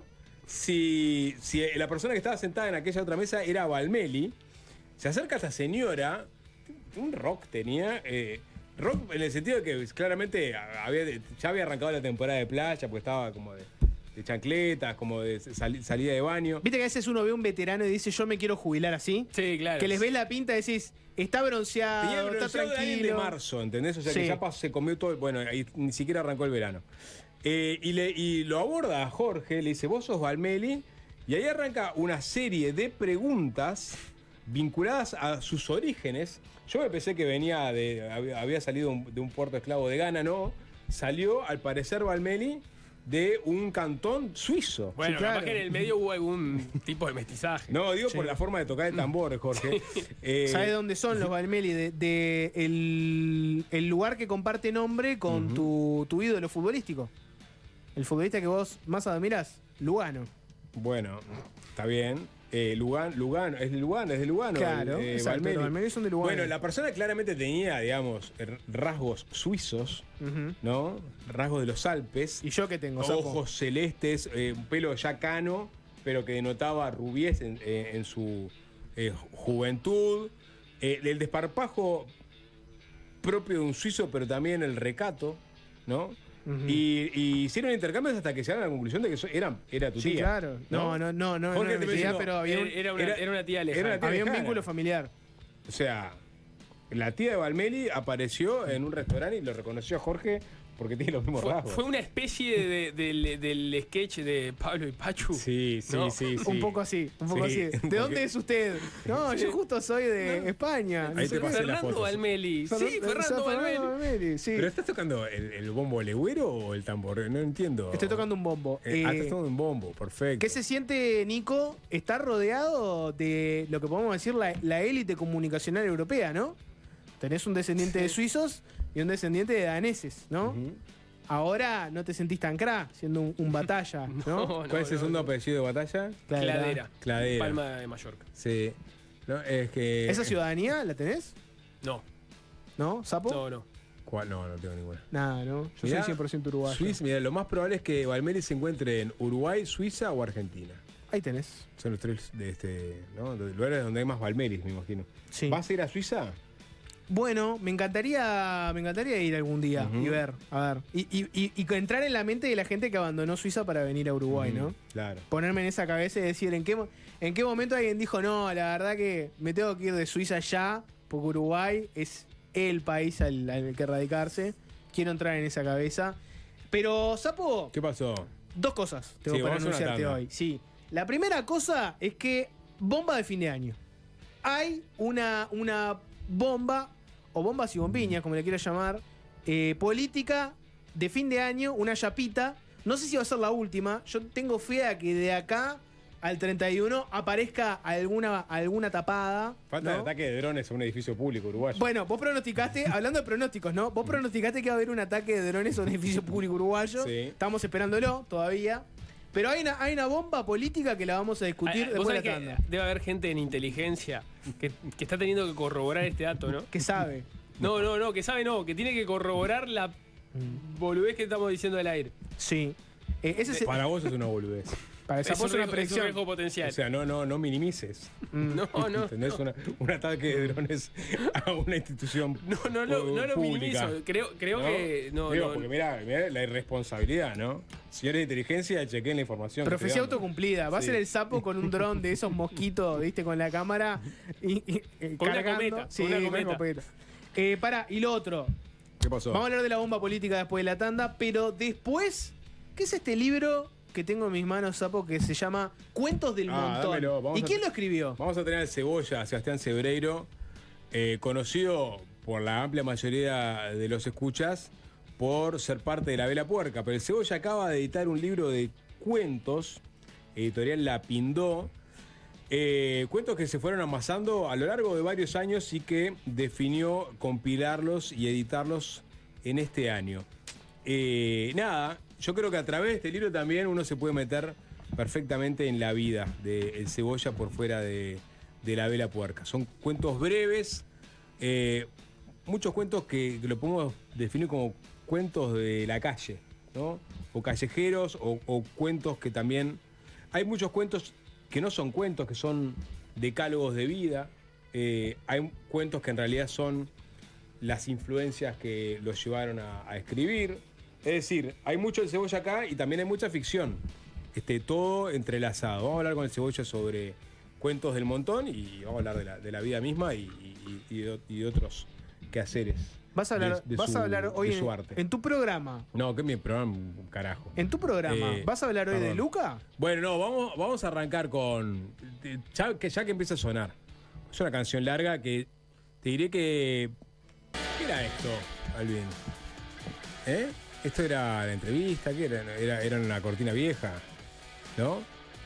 si, si la persona que estaba sentada en aquella otra mesa era Valmeli. Se acerca a esta señora, un rock tenía. eh, rock en el sentido de que claramente había, ya había arrancado la temporada de playa, porque estaba como de, de chancletas, como de sali- salida de baño. Viste que a veces uno ve un veterano y dice, yo me quiero jubilar así. Sí, claro. Que les ves la pinta y decís, está Tenía bronceado, está bronceado de alguien de tranquilo. marzo, ¿entendés? O sea Sí. que ya pasó, se comió todo. Bueno, ahí ni siquiera arrancó el verano. Eh, y, le, y lo aborda a Jorge, le dice, vos sos Valmeli. Y ahí arranca una serie de preguntas vinculadas a sus orígenes. Yo me pensé que venía de. había, había salido un- de un puerto esclavo de Ghana, no. Salió, al parecer, Valmeli de un cantón suizo. Bueno, Sí, claro. capaz que en el medio hubo algún tipo de mestizaje. No, digo por la forma de tocar el tambor, Jorge. Eh, ¿Sabes dónde son los Valmeli? De, de el, el lugar que comparte nombre con tu, tu ídolo futbolístico. El futbolista que vos más admirás, Lugano. Bueno, está bien. Eh, Lugan, Lugano, es de Lugano, es de Lugano. Claro, eh, exacto, Valmeli. los Valmeli son de Lugano. Bueno, la persona claramente tenía, digamos, er- rasgos suizos, Ujú. ¿no? Rasgos de los Alpes. ¿Y yo qué tengo, Sapo? Ojos celestes, eh, un pelo ya cano, pero que denotaba rubiez en, eh, en su eh, juventud. Eh, el desparpajo propio de un suizo, pero también el recato, ¿no? Ujú. y, y hicieron intercambios hasta que llegaron a la conclusión de que eso era, era tu Sí, tía. claro. No, no, no, no, Jorge, no, te no, estoy idea, diciendo, pero había un, Era, era una, era- era una tía era lejana. una tía había un lejana. vínculo familiar. O sea, la tía de Valmeli apareció en un restaurante y lo reconoció a Jorge porque tiene los mismos Fue, rasgos. fue una especie de, de- del, del sketch de Pablo y Pachu. Sí, sí, ¿no? sí, sí. Un poco así, un poco Sí, así. ¿De porque- dónde es usted? No, yo justo soy de España. Ahí No sé te qué. pasé la Fernando foto, sí. Valmeli. Sí, Fer- Fernando Valmeli. Valmeli, sí. ¿Pero estás tocando el, el bombo legüero o el tambor? No entiendo. Estoy tocando un bombo. Eh, ah, Eh, estás tocando un bombo, perfecto. ¿Qué se siente, Nico, estar rodeado de lo que podemos decir la, la élite comunicacional europea, ¿no? Tenés un descendiente de suizos y un descendiente de daneses, ¿no? Ujú. Ahora no te sentís tan cra siendo un, un batalla, ¿no? No, ¿Cuál es el no, segundo no. apellido de batalla? Cladera. Cladera. Palma de Mallorca. Sí. No, es que. ¿Esa ciudadanía la tenés? No, ¿No? ¿Sapo? no, no. ¿Cuál? No, no tengo ninguna. Nada, ¿no? Yo Mirá, soy cien por ciento uruguayo. Suiza, mira, lo más probable es que Valmeli se encuentre en Uruguay, Suiza o Argentina. Ahí tenés. Son los tres de este, ¿no? De lugares donde hay más Valmelis, me imagino. Sí. ¿Vas a ir a Suiza? Bueno, me encantaría, me encantaría ir algún día Ujú. y ver, a ver. Y, y, y- y entrar en la mente de la gente que abandonó Suiza para venir a Uruguay, Ujú, ¿no? Claro. Ponerme en esa cabeza y decir, ¿en qué, mo- ¿en qué momento alguien dijo, no, la verdad que me tengo que ir de Suiza ya, porque Uruguay es el país al, al que radicarse? Quiero entrar en esa cabeza. Pero, Sapo, ¿Qué pasó? dos cosas tengo Sí, para vamos a una anunciarte tanda. hoy. Sí. La primera cosa es que bomba de fin de año. Hay una, una bomba, o bombas y bombiñas, como le quieras llamar, eh, política de fin de año, una chapita. No sé si va a ser la última. Yo tengo fe a que de acá al treinta y uno aparezca alguna, alguna tapada. Falta ¿no? el ataque de drones a un edificio público uruguayo. Bueno, vos pronosticaste, hablando de pronósticos, ¿no? Vos pronosticaste que va a haber un ataque de drones a un edificio público uruguayo. Sí. Estamos esperándolo todavía. Pero hay una, hay una bomba política que la vamos a discutir Ah, vos después de sabés la que tanda. debe haber gente en inteligencia que, que está teniendo que corroborar este dato, ¿no? Que sabe. No, no, no, que sabe no, que tiene que corroborar la boludez que estamos diciendo al aire. Sí. Eh, ese es, Para vos es una boludez. para esa Es voz un, una riesgo, es un predicción. riesgo potencial. O sea, no, no, no minimices. Mm. no, no. ¿Entendés? Una- un ataque de drones a una institución No, no, lo- no lo pública. minimizo. Creo, creo ¿No? que. No, Digo, no, porque mirá, mirá la irresponsabilidad, ¿no? Señores de inteligencia, chequen la información. que Profecía estoy dando. autocumplida. Va a Sí. ser el sapo con un dron de esos mosquitos, ¿viste? Con la cámara y, y- y Con una cargando. cometa, Sí, con una con cometa. copeta. Eh, para, y lo otro. ¿Qué pasó? Vamos a hablar de la bomba política después de la tanda, pero después, ¿qué es este libro que tengo en mis manos, Sapo, que se llama Cuentos del Ah, Montón? dámelo, vamos ¿Y a- quién lo escribió? Vamos a tener al Cebolla, Sebastián Cebreiro, eh, conocido por la amplia mayoría de los escuchas por ser parte de La Vela Puerca. Pero el Cebolla acaba de editar un libro de cuentos, editorial La Pindó, eh, cuentos que se fueron amasando a lo largo de varios años y que definió compilarlos y editarlos en este año. Eh, nada, yo creo que a través de este libro también uno se puede meter perfectamente en la vida del Cebolla por fuera de, de La Vela Puerca. Son cuentos breves, eh, muchos cuentos que, que lo podemos definir como cuentos de la calle, ¿no? O callejeros, o, o cuentos que también... Hay muchos cuentos que no son cuentos, que son decálogos de vida. Eh, hay cuentos que en realidad son las influencias que los llevaron a, a escribir. Es decir, hay mucho del Cebolla acá y también hay mucha ficción. Este, todo entrelazado. Vamos a hablar con el Cebolla sobre cuentos del montón y vamos a hablar de la, de la vida misma y, y- y de, y de otros quehaceres. Vas a hablar, de- de vas su- a hablar hoy de su en, arte. en tu programa. No, que mi programa, un carajo. En tu programa, Eh, ¿vas a hablar hoy de perdón. Luca? Bueno, no, vamos, vamos a arrancar con. Ya que, ya que empieza a sonar. Es una canción larga que te diré que. ¿Qué era esto, Alvin? ¿Eh? ¿Esto era la entrevista? ¿Qué era? Era, era una cortina vieja, ¿no?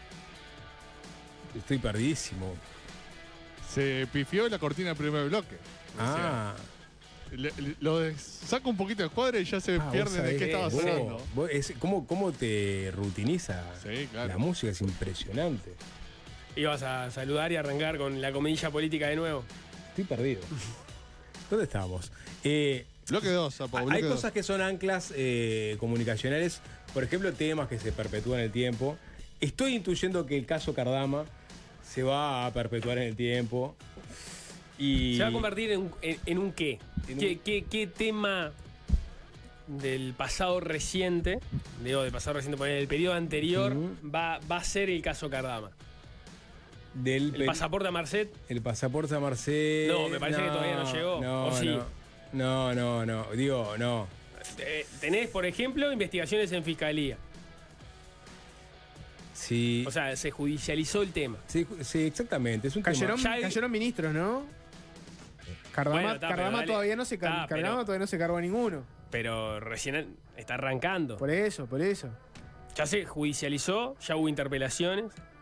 Estoy perdidísimo. Se pifió la cortina del primer bloque. Ah, Le- le- lo de- saca un poquito de cuadra y ya se Ah, vos pierde de sabés, qué estaba vos- hablando. vos- es- ¿cómo, ¿Cómo te rutiniza Sí, claro. la música? Es impresionante. Ibas a saludar y arrancar con la comidilla política de nuevo. Estoy perdido. ¿Dónde estábamos? Eh, Bloque dos, Sapo, bloque Hay dos. cosas que son anclas eh, comunicacionales, por ejemplo, temas que se perpetúan en el tiempo. Estoy intuyendo que el caso Cardama se va a perpetuar en el tiempo. Y Se va a convertir en, un- en- en un qué. En ¿Qué, un- qué- qué tema del pasado reciente, digo, del pasado reciente, poner el periodo anterior, Ujú. va, va a ser el caso Cardama? del ¿El pe- pasaporte a Marcet? el pasaporte a Marcel. No, me parece que todavía no llegó. No, ¿O sí? no, no, no, no. Digo, no. Eh, tenés, por ejemplo, investigaciones en fiscalía. Sí, O sea, se judicializó el tema. sí, sí, exactamente. Es un Cayeron, Ya hay- cayeron ministros, ¿no? Cardama, Bueno, está, pero Cardama dale. todavía no se car- Está, Cardama pero- todavía no se cargó a ninguno. Pero recién está arrancando. Por eso, por eso. Ya se judicializó, ya hubo interpelaciones.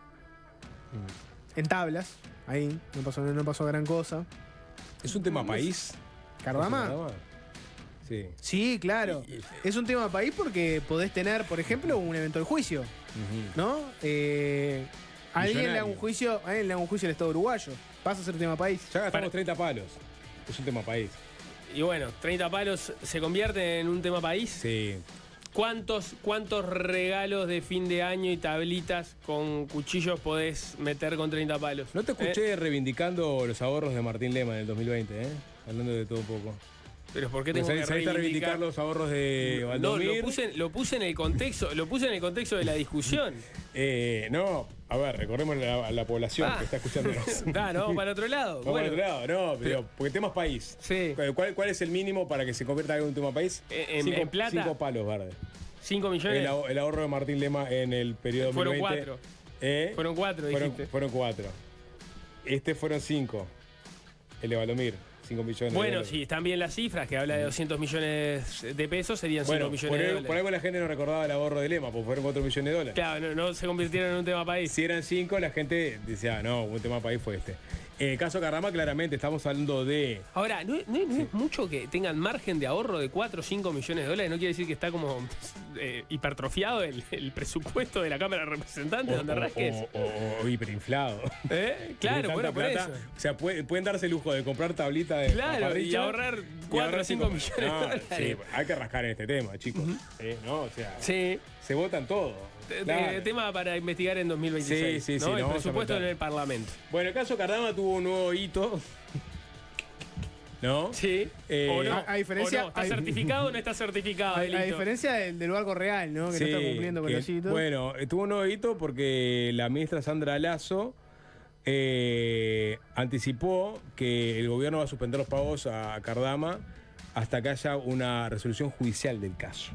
En tablas, ahí, no pasó, no pasó gran cosa. es un tema país. ¿Cardama? Sí. Sí, claro. Es un tema país porque podés tener, por ejemplo, un evento de juicio, Ujú. ¿no? Eh, alguien le haga un Millonario. juicio, alguien le haga un juicio al Estado uruguayo. Pasa a ser tema país. Ya gastamos Para- treinta palos. Es un tema país. Y bueno, treinta palos se convierte en un tema país. Sí. ¿Cuántos, ¿Cuántos regalos de fin de año y tablitas con cuchillos podés meter con treinta palos? No te ¿Eh? escuché reivindicando los ahorros de Martín Lema en el dos mil veinte, ¿eh? Hablando de todo un poco. Pero ¿por qué Porque tengo que saliste a reivindicar reivindicar? los ahorros de No, Valdomir. lo puse, lo puse en el contexto, lo puse en el contexto de la discusión. Eh, no, a ver, recordemos la, a la población Ah. que está escuchándonos. Ah, no, vamos para otro lado. Vamos Bueno, al otro lado, no, pero, porque temas país. Sí. ¿Cuál, cuál es el mínimo para que se convierta en un tema país? En- en- cinco, en plata. cinco palos, verde. cinco millones. El, ahor- el ahorro de Martín Lema en el periodo Fueron dos mil veinte. cuatro. ¿Eh? Fueron cuatro, Fueron, dijiste. fueron cuatro. Este fueron cinco. El de Valdomir. cinco millones de Bueno, dólares. si están bien las cifras, que habla de doscientos millones de pesos, serían cinco Bueno, millones por, de ahí- dólares. por algo la gente no recordaba el ahorro de Lema, porque fueron cuatro millones de dólares. Claro, no, no se convirtieron en un tema país. Si eran cinco, la gente decía, no, un tema país fue este. En el caso Cardama, claramente estamos hablando de... Ahora, ¿no, no- no es mucho que tengan margen de ahorro de cuatro o cinco millones de dólares? ¿No quiere decir que está como eh, hipertrofiado el, el presupuesto de la Cámara de Representantes, donde rasques? o, o- o hiperinflado. ¿Eh? Claro, Tienen bueno, tanta por plata. eso. O sea, puede- pueden darse el lujo de comprar tablita de Claro, paparrillo y ahorrar cuatro o cinco millones de No, dólares. sí, hay que rascar en este tema, chicos. Eh, ¿no? O sea, Sí. se votan todo. De- de- Claro. tema para investigar en dos mil veintiséis. Sí, sí, sí, ¿no? no El vamos a presupuesto en meter. el Parlamento. Bueno, el caso Cardama tuvo un nuevo hito. ¿No? Sí. Eh, o no. a- a diferencia- o no. ¿Está hay- certificado o no está certificado? A, a Delito? diferencia del, del barco real, ¿no? Que no está Sí, cumpliendo con que- los hitos. Bueno, eh, tuvo un nuevo hito porque la ministra Sandra Lazo eh, anticipó que el gobierno va a suspender los pagos a Cardama hasta que haya una resolución judicial del caso.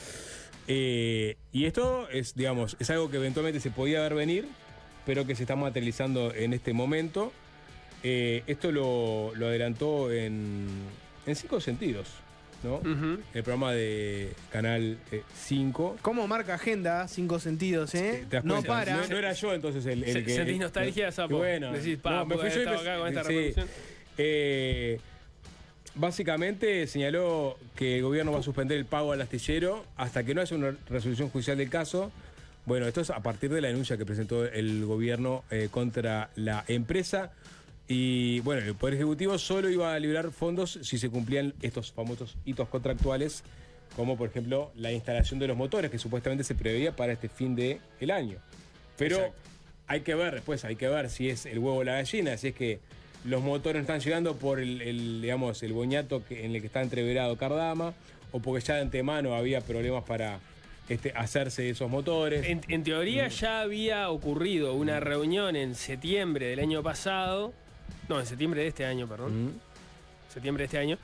Eh, y esto es, digamos, es algo que eventualmente se podía ver venir, pero que se está materializando en este momento. Eh, esto lo, lo adelantó en, en cinco sentidos, ¿no? Ujú. El programa de Canal cinco. ¿Cómo marca agenda? Cinco sentidos, ¿eh? ¿Te das No cuenta? para. No, no era yo entonces el, el Se- que. ¿Sentís el- nostalgia, Sapo? y Bueno, Decís, pa, no, me pude fui yo y haber me- estado acá con esta sí. reproducción. Eh, básicamente señaló que el gobierno va a suspender el pago al astillero hasta que no haya una resolución judicial del caso. Bueno, esto es a partir de la denuncia que presentó el gobierno eh, contra la empresa. Y bueno, el Poder Ejecutivo solo iba a liberar fondos si se cumplían estos famosos hitos contractuales, como por ejemplo la instalación de los motores, que supuestamente se preveía para este fin de el año. Pero Exacto. hay que ver después, hay que ver si es el huevo o la gallina, si es que los motores no están llegando por el, el, digamos, el boñato que, en el que está entreverado Cardama, o porque ya de antemano había problemas para este, hacerse esos motores. En, en teoría ya había ocurrido una reunión en septiembre del año pasado, no, en septiembre de este año, perdón, Mm. septiembre de este año,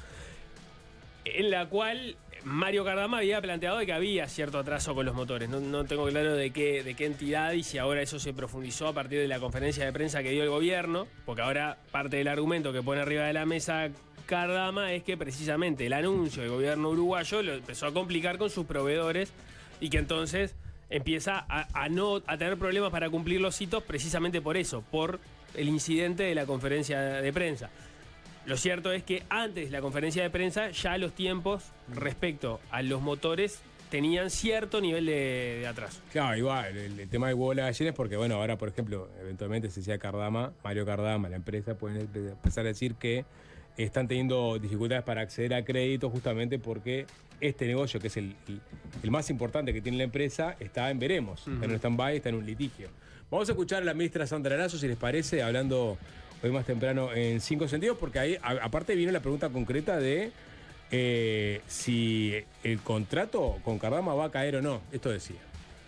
en la cual Mario Cardama había planteado que había cierto atraso con los motores. No, no tengo claro de qué, de qué entidad y si ahora eso se profundizó a partir de la conferencia de prensa que dio el gobierno, porque ahora parte del argumento que pone arriba de la mesa Cardama es que precisamente el anuncio del gobierno uruguayo lo empezó a complicar con sus proveedores y que entonces empieza a, a no a tener problemas para cumplir los hitos precisamente por eso, por el incidente de la conferencia de prensa. Lo cierto es que antes de la conferencia de prensa ya los tiempos respecto a los motores tenían cierto nivel de, de atraso. Claro, igual, el, el tema de huevo de la gallina es porque, bueno, ahora, por ejemplo, eventualmente se decía Cardama, Mario Cardama, la empresa, pueden empe- empezar a decir que están teniendo dificultades para acceder a crédito justamente porque este negocio, que es el, el- el más importante que tiene la empresa, está en veremos, está en un stand-by, está en un litigio. Vamos a escuchar a la ministra Sandra Lazo, si les parece, hablando hoy más temprano en cinco sentidos, porque ahí, a- aparte, viene la pregunta concreta de eh, si el contrato con Cardama va a caer o no. Esto decía.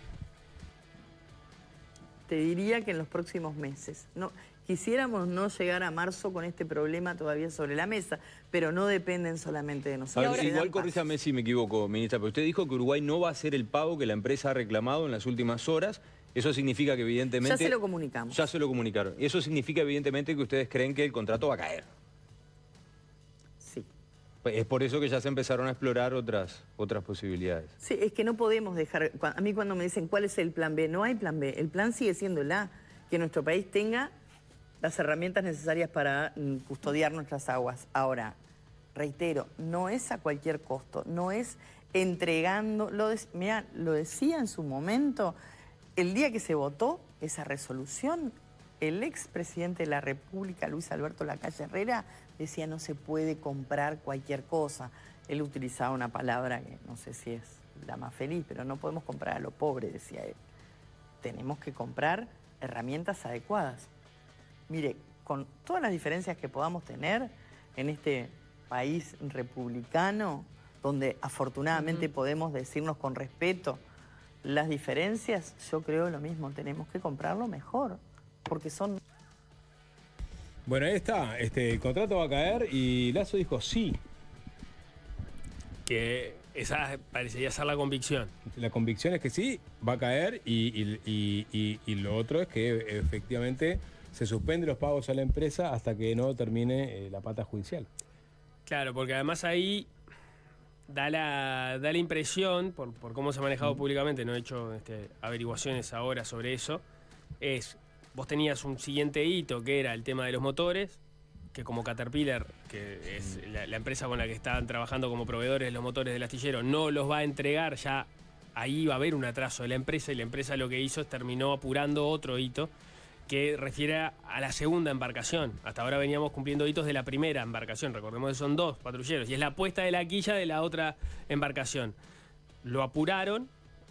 Te diría que en los próximos meses. No, quisiéramos no llegar a marzo con este problema todavía sobre la mesa, pero no dependen solamente de A nosotros. ver, Se dan igual pasos. corríjame si me equivoco, ministra, pero usted dijo que Uruguay no va a hacer el pago que la empresa ha reclamado en las últimas horas. Eso significa que evidentemente... Ya se lo comunicamos. Ya se lo comunicaron. Eso significa evidentemente que ustedes creen que el contrato va a caer. Sí. Pues es por eso que ya se empezaron a explorar otras, otras posibilidades. Sí, es que no podemos dejar... cua- A mí cuando me dicen cuál es el plan B, no hay plan B. El plan sigue siendo el A, que nuestro país tenga las herramientas necesarias para mm, custodiar nuestras aguas. Ahora, reitero, no es a cualquier costo, no es entregando... Lo, de- mirá, lo decía en su momento, el día que se votó esa resolución, el expresidente de la República, Luis Alberto Lacalle Herrera, decía no se puede comprar cualquier cosa. Él utilizaba una palabra que no sé si es la más feliz, pero no podemos comprar a lo pobre, decía él. Tenemos que comprar herramientas adecuadas. Mire, con todas las diferencias que podamos tener en este país republicano, donde afortunadamente uh-huh. podemos decirnos con respeto las diferencias, yo creo lo mismo, tenemos que comprarlo mejor, porque son... Bueno, ahí está, este, el contrato va a caer y Lazo dijo sí. Que esa parecería ser la convicción. La convicción es que sí, va a caer y, y, y, y, y lo otro es que efectivamente se suspenden los pagos a la empresa hasta que no termine eh, la pata judicial. Claro, porque además ahí da la, da la impresión, por, por cómo se ha manejado públicamente, no he hecho este, averiguaciones ahora sobre eso, es, vos tenías un siguiente hito que era el tema de los motores, que como Caterpillar, que es la, la empresa con la que están trabajando como proveedores de los motores del astillero, no los va a entregar, ya ahí va a haber un atraso de la empresa, y la empresa lo que hizo es terminó apurando otro hito que refiere a la segunda embarcación. Hasta ahora veníamos cumpliendo hitos de la primera embarcación, recordemos que son dos patrulleros, y es la puesta de la quilla de la otra embarcación. Lo apuraron,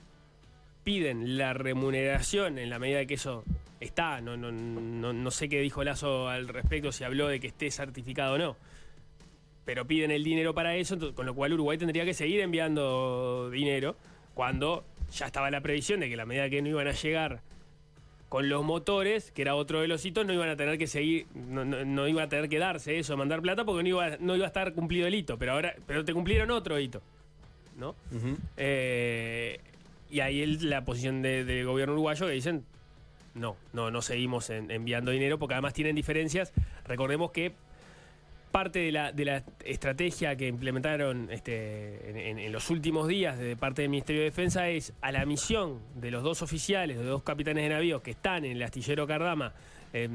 piden la remuneración en la medida de que eso está, no, no, no, no sé qué dijo Lazo al respecto, si habló de que esté certificado o no, pero piden el dinero para eso, entonces, con lo cual Uruguay tendría que seguir enviando dinero, cuando ya estaba la previsión de que a la medida que no iban a llegar con los motores, que era otro de los hitos, no iban a tener que seguir, no, no, no iba a tener que darse eso, mandar plata, porque no iba, no iba a estar cumplido el hito, pero ahora, pero te cumplieron otro hito, ¿no? Uh-huh. eh, y ahí el, la posición de, del gobierno uruguayo que dicen, no, no, no seguimos en, enviando dinero, porque además tienen diferencias. Recordemos que parte de la, de la estrategia que implementaron este, en, en, en los últimos días de parte del Ministerio de Defensa es a la misión de los dos oficiales, de los dos capitanes de navíos que están en el astillero Cardama, eh,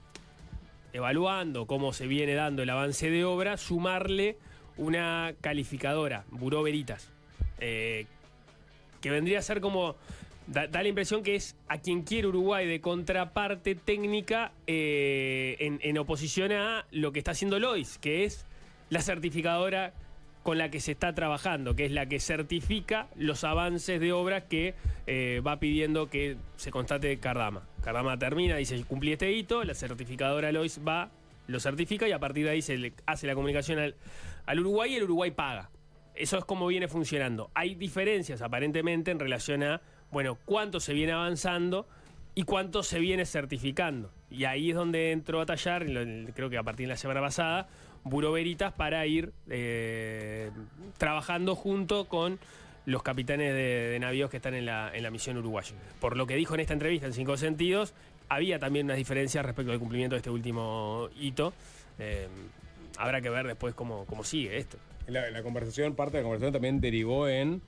evaluando cómo se viene dando el avance de obra, sumarle una calificadora, Buró Veritas, eh, que vendría a ser como... Da, da la impresión que es a quien quiere Uruguay de contraparte técnica eh, en, en oposición a lo que está haciendo Lois, que es la certificadora con la que se está trabajando, que es la que certifica los avances de obras que eh, va pidiendo que se constate Cardama. Cardama termina, dice, cumplí este hito, la certificadora Lois va, lo certifica y a partir de ahí se le hace la comunicación al, al Uruguay y el Uruguay paga. Eso es como viene funcionando. Hay diferencias aparentemente en relación a bueno, cuánto se viene avanzando y cuánto se viene certificando. Y ahí es donde entró a tallar, creo que a partir de la semana pasada, Buró Veritas para ir eh, trabajando junto con los capitanes de, de navíos que están en la, en la misión uruguaya. Por lo que dijo en esta entrevista en Cinco Sentidos, había también unas diferencias respecto al cumplimiento de este último hito. Eh, habrá que ver después cómo, cómo sigue esto. La, la conversación, parte de la conversación también derivó en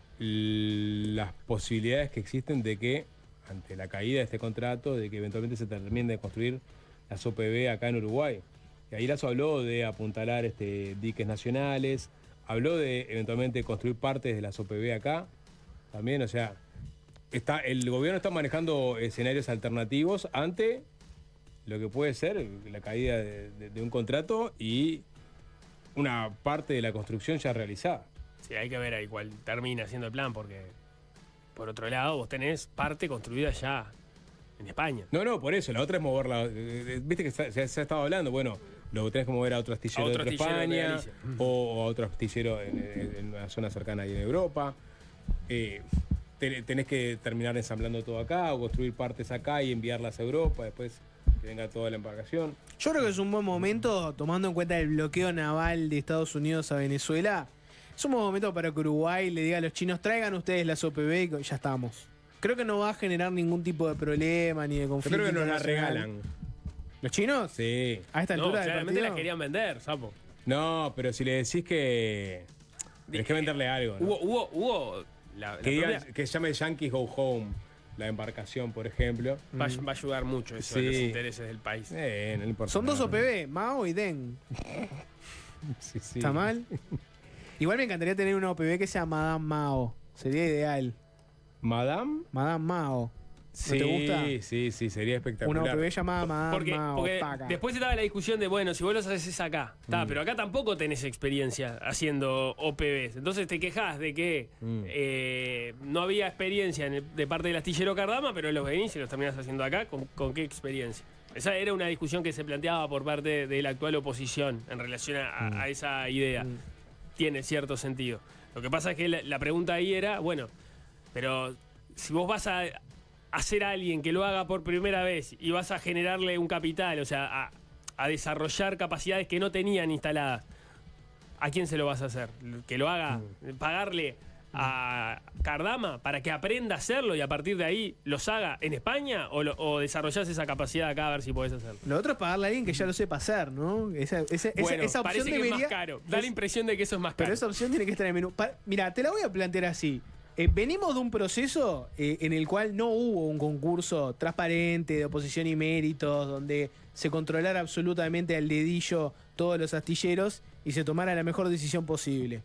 las posibilidades que existen de que, ante la caída de este contrato, de que eventualmente se termine de construir las O P B acá en Uruguay. Y ahí Lazo habló de apuntalar este, diques nacionales, habló de eventualmente construir partes de las O P B acá, también, o sea, está, el gobierno está manejando escenarios alternativos ante lo que puede ser la caída de, de, de un contrato y una parte de la construcción ya realizada. Sí, hay que ver ahí cuál termina siendo el plan, porque por otro lado vos tenés parte construida ya en España. No, no, por eso, la otra es moverla. Eh, Viste que se, se, se ha estado hablando, bueno, lo tenés que mover a otro astillero, a otro de astillero España de o a otro astillero en, en, en una zona cercana ahí en Europa. Eh, ten, tenés que terminar ensamblando todo acá o construir partes acá y enviarlas a Europa, después que venga toda la embarcación. Yo creo que es un buen momento, tomando en cuenta el bloqueo naval de Estados Unidos a Venezuela. Es un buen momento para que Uruguay le diga a los chinos, traigan ustedes las O P B y ya estamos. Creo que no va a generar ningún tipo de problema ni de conflicto. Yo creo que nos la regalan. ¿Los chinos? Sí. A esta altura no, del claramente partido. las querían vender, sapo. No, pero si le decís que tenés que venderle algo, ¿no? Hubo, hubo, hubo la, la que, diga, propia... que se llame Yankees Go Home, la embarcación, por ejemplo. Va, va a ayudar mucho eso Sí. a los intereses del país. Eh, no le importa Son dos nada. O P B, Mao y Den. Sí, sí. ¿Está mal? Igual me encantaría tener una O P B que sea Madame Mao. Sería ideal. ¿Madame? Madame Mao. Sí, te gusta? sí, sí, sería espectacular. Una O P B llamada Madame Porque, Mao. porque paca. después estaba la discusión de, bueno, si vos los haces acá, está, Mm. pero acá tampoco tenés experiencia haciendo O P Bs. Entonces te quejás de que Mm. eh, no había experiencia en el- de parte del astillero Cardama, pero los venís y los terminás haciendo acá. ¿Con, con qué experiencia? Esa era una discusión que se planteaba por parte de la actual oposición en relación a, a- Mm. a esa idea. Mm. Tiene cierto sentido. Lo que pasa es que la, la pregunta ahí era, bueno, pero si vos vas a hacer a alguien que lo haga por primera vez y vas a generarle un capital, o sea, a, a desarrollar capacidades que no tenían instaladas, ¿a quién se lo vas a hacer? Que lo haga, pagarle a Cardama para que aprenda a hacerlo y a partir de ahí los haga en España? ¿O, lo, o desarrollás esa capacidad acá a ver si podés hacerlo? Lo otro es pagarle a alguien que ya lo sepa hacer, ¿no? Esa, esa, Bueno, esa, esa parece opción que debería. es más caro. Da la es- impresión de que eso es más caro. Pero esa opción tiene que estar en el menú. Pa- Mira, te la voy a plantear así. Eh, venimos de un proceso eh, en el cual no hubo un concurso transparente de oposición y méritos, donde se controlara absolutamente al dedillo todos los astilleros y se tomara la mejor decisión posible.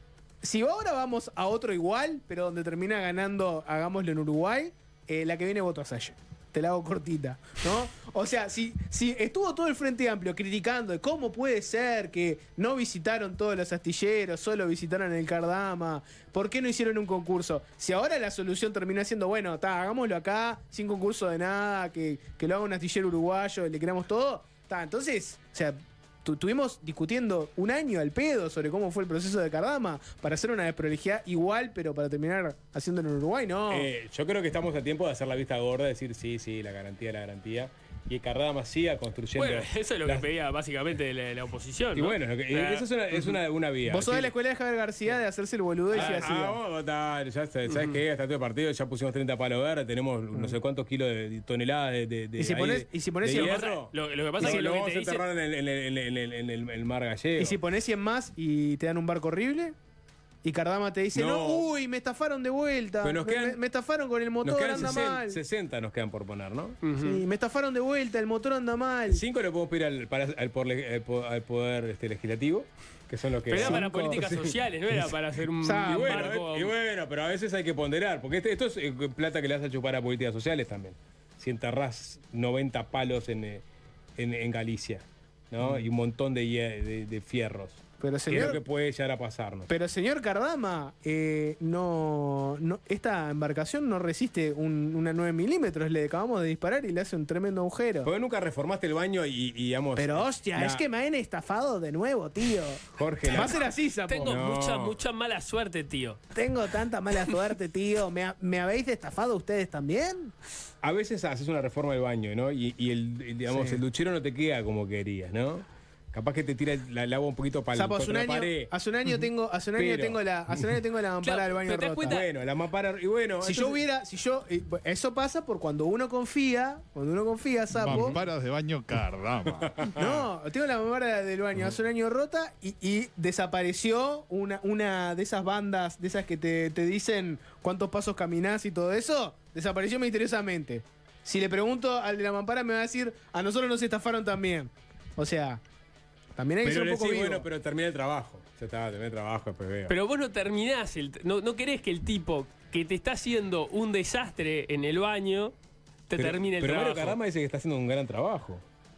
Si ahora vamos a otro igual, pero donde termina ganando, hagámoslo en Uruguay, eh, la que viene voto a Salle. Te la hago cortita, ¿no? O sea, si, si estuvo todo el Frente Amplio criticando de cómo puede ser que no visitaron todos los astilleros, solo visitaron el Cardama, ¿por qué no hicieron un concurso? Si ahora la solución termina siendo, bueno, ta, hagámoslo acá, sin concurso de nada, que, que lo haga un astillero uruguayo, le creamos todo, ta, entonces, o sea, tu- estuvimos discutiendo un año al pedo sobre cómo fue el proceso de Cardama para hacer una desprolijidad igual, pero para terminar haciéndolo en Uruguay, no. Eh, yo creo que estamos a tiempo de hacer la vista gorda, decir sí, sí, la garantía, la garantía. Y Cardama siga construyendo. Bueno, eso es lo las- que pedía básicamente la, la oposición. Y ¿no? bueno, lo que- O sea, eso es una, es una, una vía. Vos sos de Sí. la escuela de Javier García de hacerse el boludo y Ah, si así. ah, vamos a votar, ya sabes, ¿sabes qué? Hasta todo el partido ya pusimos treinta palos verdes, tenemos no sé cuántos kilos de toneladas de, de, de- Y si ahí pones- de- y si pones de cien hierro. Lo, lo que pasa No, es que lo lo que vamos te a dice, enterrar en el, en el- en el- en el- en el- el mar gallego. Y si pones cien más y te dan un barco horrible. Y Cardama te dice, no, No. uy, me estafaron de vuelta. Pero nos me, quedan- me- me estafaron con el Nos motor, quedan anda sesenta, mal. sesenta nos quedan por poner, ¿no? Sí, me estafaron de vuelta, el motor anda mal. Cinco le podemos pedir al, para- al, por- al po- al poder este, legislativo, que son los que... pero era para Cinco. políticas Sí. sociales, no era para hacer un, O sea, Y un bueno, barco. y bueno, pero a veces hay que ponderar, porque este- esto es eh, plata que le vas a chupar a políticas sociales también. Si enterrás noventa palos en, eh, en, en Galicia, ¿no? Y un montón de, hie- de, de fierros. Pero ¿Qué es señor, lo que puede llegar a pasarnos? pero señor Cardama, eh, no, no, esta embarcación no resiste un- una nueve milímetros. Le acabamos de disparar y le hace un tremendo agujero. Porque nunca reformaste el baño y, y digamos... Pero hostia, la- es que me han estafado de nuevo, tío. Jorge, la- Va a ser así, Sapo. Tengo No. mucha, mucha mala suerte, tío. Tengo tanta mala suerte, tío. ¿Me, ha- me habéis estafado ustedes también? a veces haces una reforma del baño, ¿no? Y, y el, el, digamos, Sí. el duchero no te queda como querías, ¿no? Capaz que te tira el, la- el agua un poquito para Sapo, hace un la año, pared. hace un año tengo, hace un año Pero- tengo la, hace un año tengo la mampara Claro, del baño pero te das rota. cuenta- Bueno, la mampara... Y bueno, Si yo entonces- hubiera, si yo, eh, eso pasa por cuando uno confía, cuando uno confía, Sapo. Mamparas de baño Cardama. No, tengo la mampara del baño hace un año rota y, y desapareció una, una de esas bandas, de esas que te, te dicen cuántos pasos caminás y todo eso, desapareció misteriosamente. Si le pregunto al de la mampara me va a decir, a nosotros nos estafaron también. O sea, también hay que Pero ser le un poco decís, vivo. bueno, pero termina el trabajo. Ya está, termina el trabajo, después veo. Pero vos no terminás, el, no, no querés que el tipo que te está haciendo un desastre en el baño te Pero- termine el pero trabajo. Mario Carama dice que está haciendo un gran trabajo.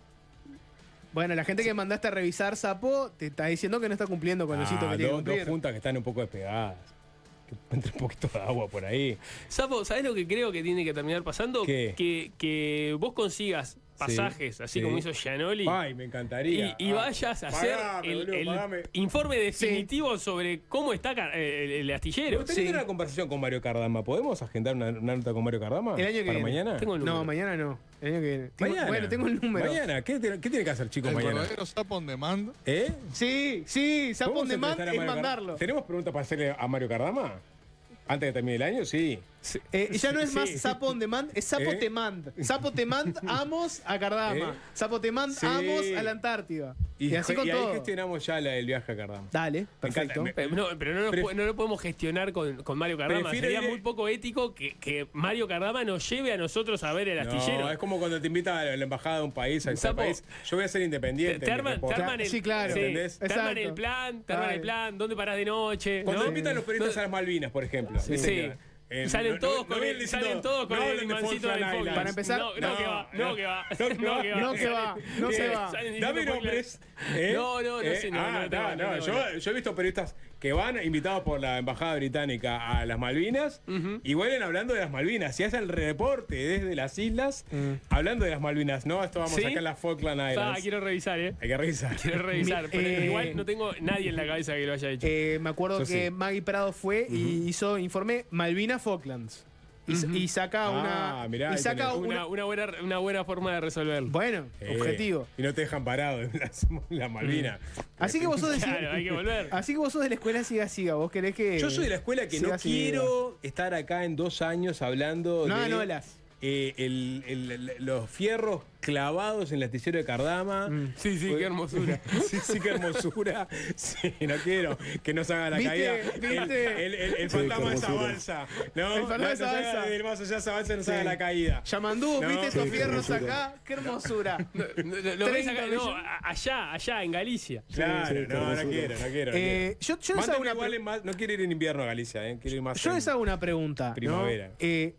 Bueno, la gente que mandaste a revisar, Sapo, te está diciendo que no está cumpliendo con los hitos Ah, que tiene que dos, dos cumplir. juntas que están un poco despegadas. Que entre un poquito de agua por ahí. Sapo, ¿sabés lo que creo que tiene que terminar pasando? ¿Qué? Que, que vos consigas pasajes, así sí. como hizo Gianoli, Ay, me encantaría. y, y Ah, vayas a hacer pagame, el, boludo, el pagame. informe definitivo sobre cómo está Car- el, el Me astillero. gustaría tener una conversación con Mario Cardama. ¿Podemos agendar una, una nota con Mario Cardama? El año que ¿Para viene. mañana? Tengo el número. No, mañana no. El año que viene. Tengo- Mañana. Bueno, tengo el número. Mañana. ¿Qué, tiene- qué tiene que hacer, chicos, El mañana? verdadero Sapo on demand. ¿Eh? Sí, sí, Sapo on ¿Podemos demand entrevistar a es Mario Cardama? mandarlo. ¿Tenemos preguntas para hacerle a Mario Cardama? Antes de que termine el año, sí. Eh, ya no es Sí. más Sapo on demand, es Sapo ¿Eh? te mand. Sapo te mand, amos a Cardama. ¿Eh? Sapo te mand, Sí. amos a la Antártida. Y, así con y ahí todo. gestionamos ya la- el viaje a Cardama. Dale, Me encanta, perfecto. me- Pero no, pero no, lo, Pref- po- no lo podemos gestionar con, con Mario Cardama. Prefiero Sería ir- muy poco ético que, que Mario Cardama nos lleve a nosotros a ver el astillero. No, es como cuando te invita a la embajada de un país, a ese Sapo, país. Yo voy a ser Te, independiente. te en mi arman, te reporte. arman el, Sí, claro. sí, ¿Entendés? te arman Exacto. el plan, te arman Claro. el plan, ¿dónde parás de noche? Cuando ¿no? invitan los periodistas No- a las Malvinas, por ejemplo. Sí. ¿viste? Sí. Eh, Salen no- todos no- con no el, vienen salen diciendo, todos con no el hablen de imancito Falkland del Islands. Falkland. Para empezar- no, no, No, que va, no. no que va, No que no va. que va. No que va, no ¿Qué? se va. Salen diciendo Dame Falkland. nombres. ¿eh? No, no, no ¿Eh? sé, no, Ah, no tengo, no, no no, tengo, yo, no. yo he visto periodistas que van invitados por la embajada británica a las Malvinas y vuelven hablando de las Malvinas y hacen el reporte desde las islas hablando de las Malvinas. No, esto vamos ¿Sí? acá en las Falkland Ah, Islands. quiero revisar, ¿eh? Hay que revisar. Quiero revisar. Mi- pero eh, igual no tengo nadie en la cabeza que lo haya hecho. Eh, me acuerdo Yo que sí. Maggie Prado fue y hizo informe Malvinas Falklands. y, Ujú. y saca Ah, una. mirá, y ahí saca tenés. una. Una, una buena, una buena forma de resolverlo. Bueno, Eh, objetivo. Y no te dejan parado en las, la Malvina. Así que vos sos de. Claro, hay que volver. Así que vos sos de la escuela siga siga. Vos querés que. Yo soy de la escuela que no siga, siga. quiero estar acá en dos años hablando No, de no las. eh, el- el- el- los fierros clavados en el astillero de Cardama. Mm. Sí, sí, qué hermosura. Sí, sí, qué hermosura. Sí, no quiero que nos haga la ¿Viste? caída. ¿Viste? El, el- el- el fantasma de esa balsa. ¿no? El fantasma de esa No nos haga balsa. del más allá de esa balsa nos Sí. haga la caída. Yamandú, No. ¿viste estos Sí, fierros qué acá? ¡Qué hermosura! No, no, lo- lo ves acá- treinta no, millones. a- allá, allá, en Galicia. Claro, sí, qué no, no hermosura. quiero, no quiero. no Eh, yo, yo les hago Mándame una igual pre- en más- no quiero ir en invierno a Galicia, ¿eh? Quiero ir más yo en- les hago una pregunta. ¿no? Primavera. Eh,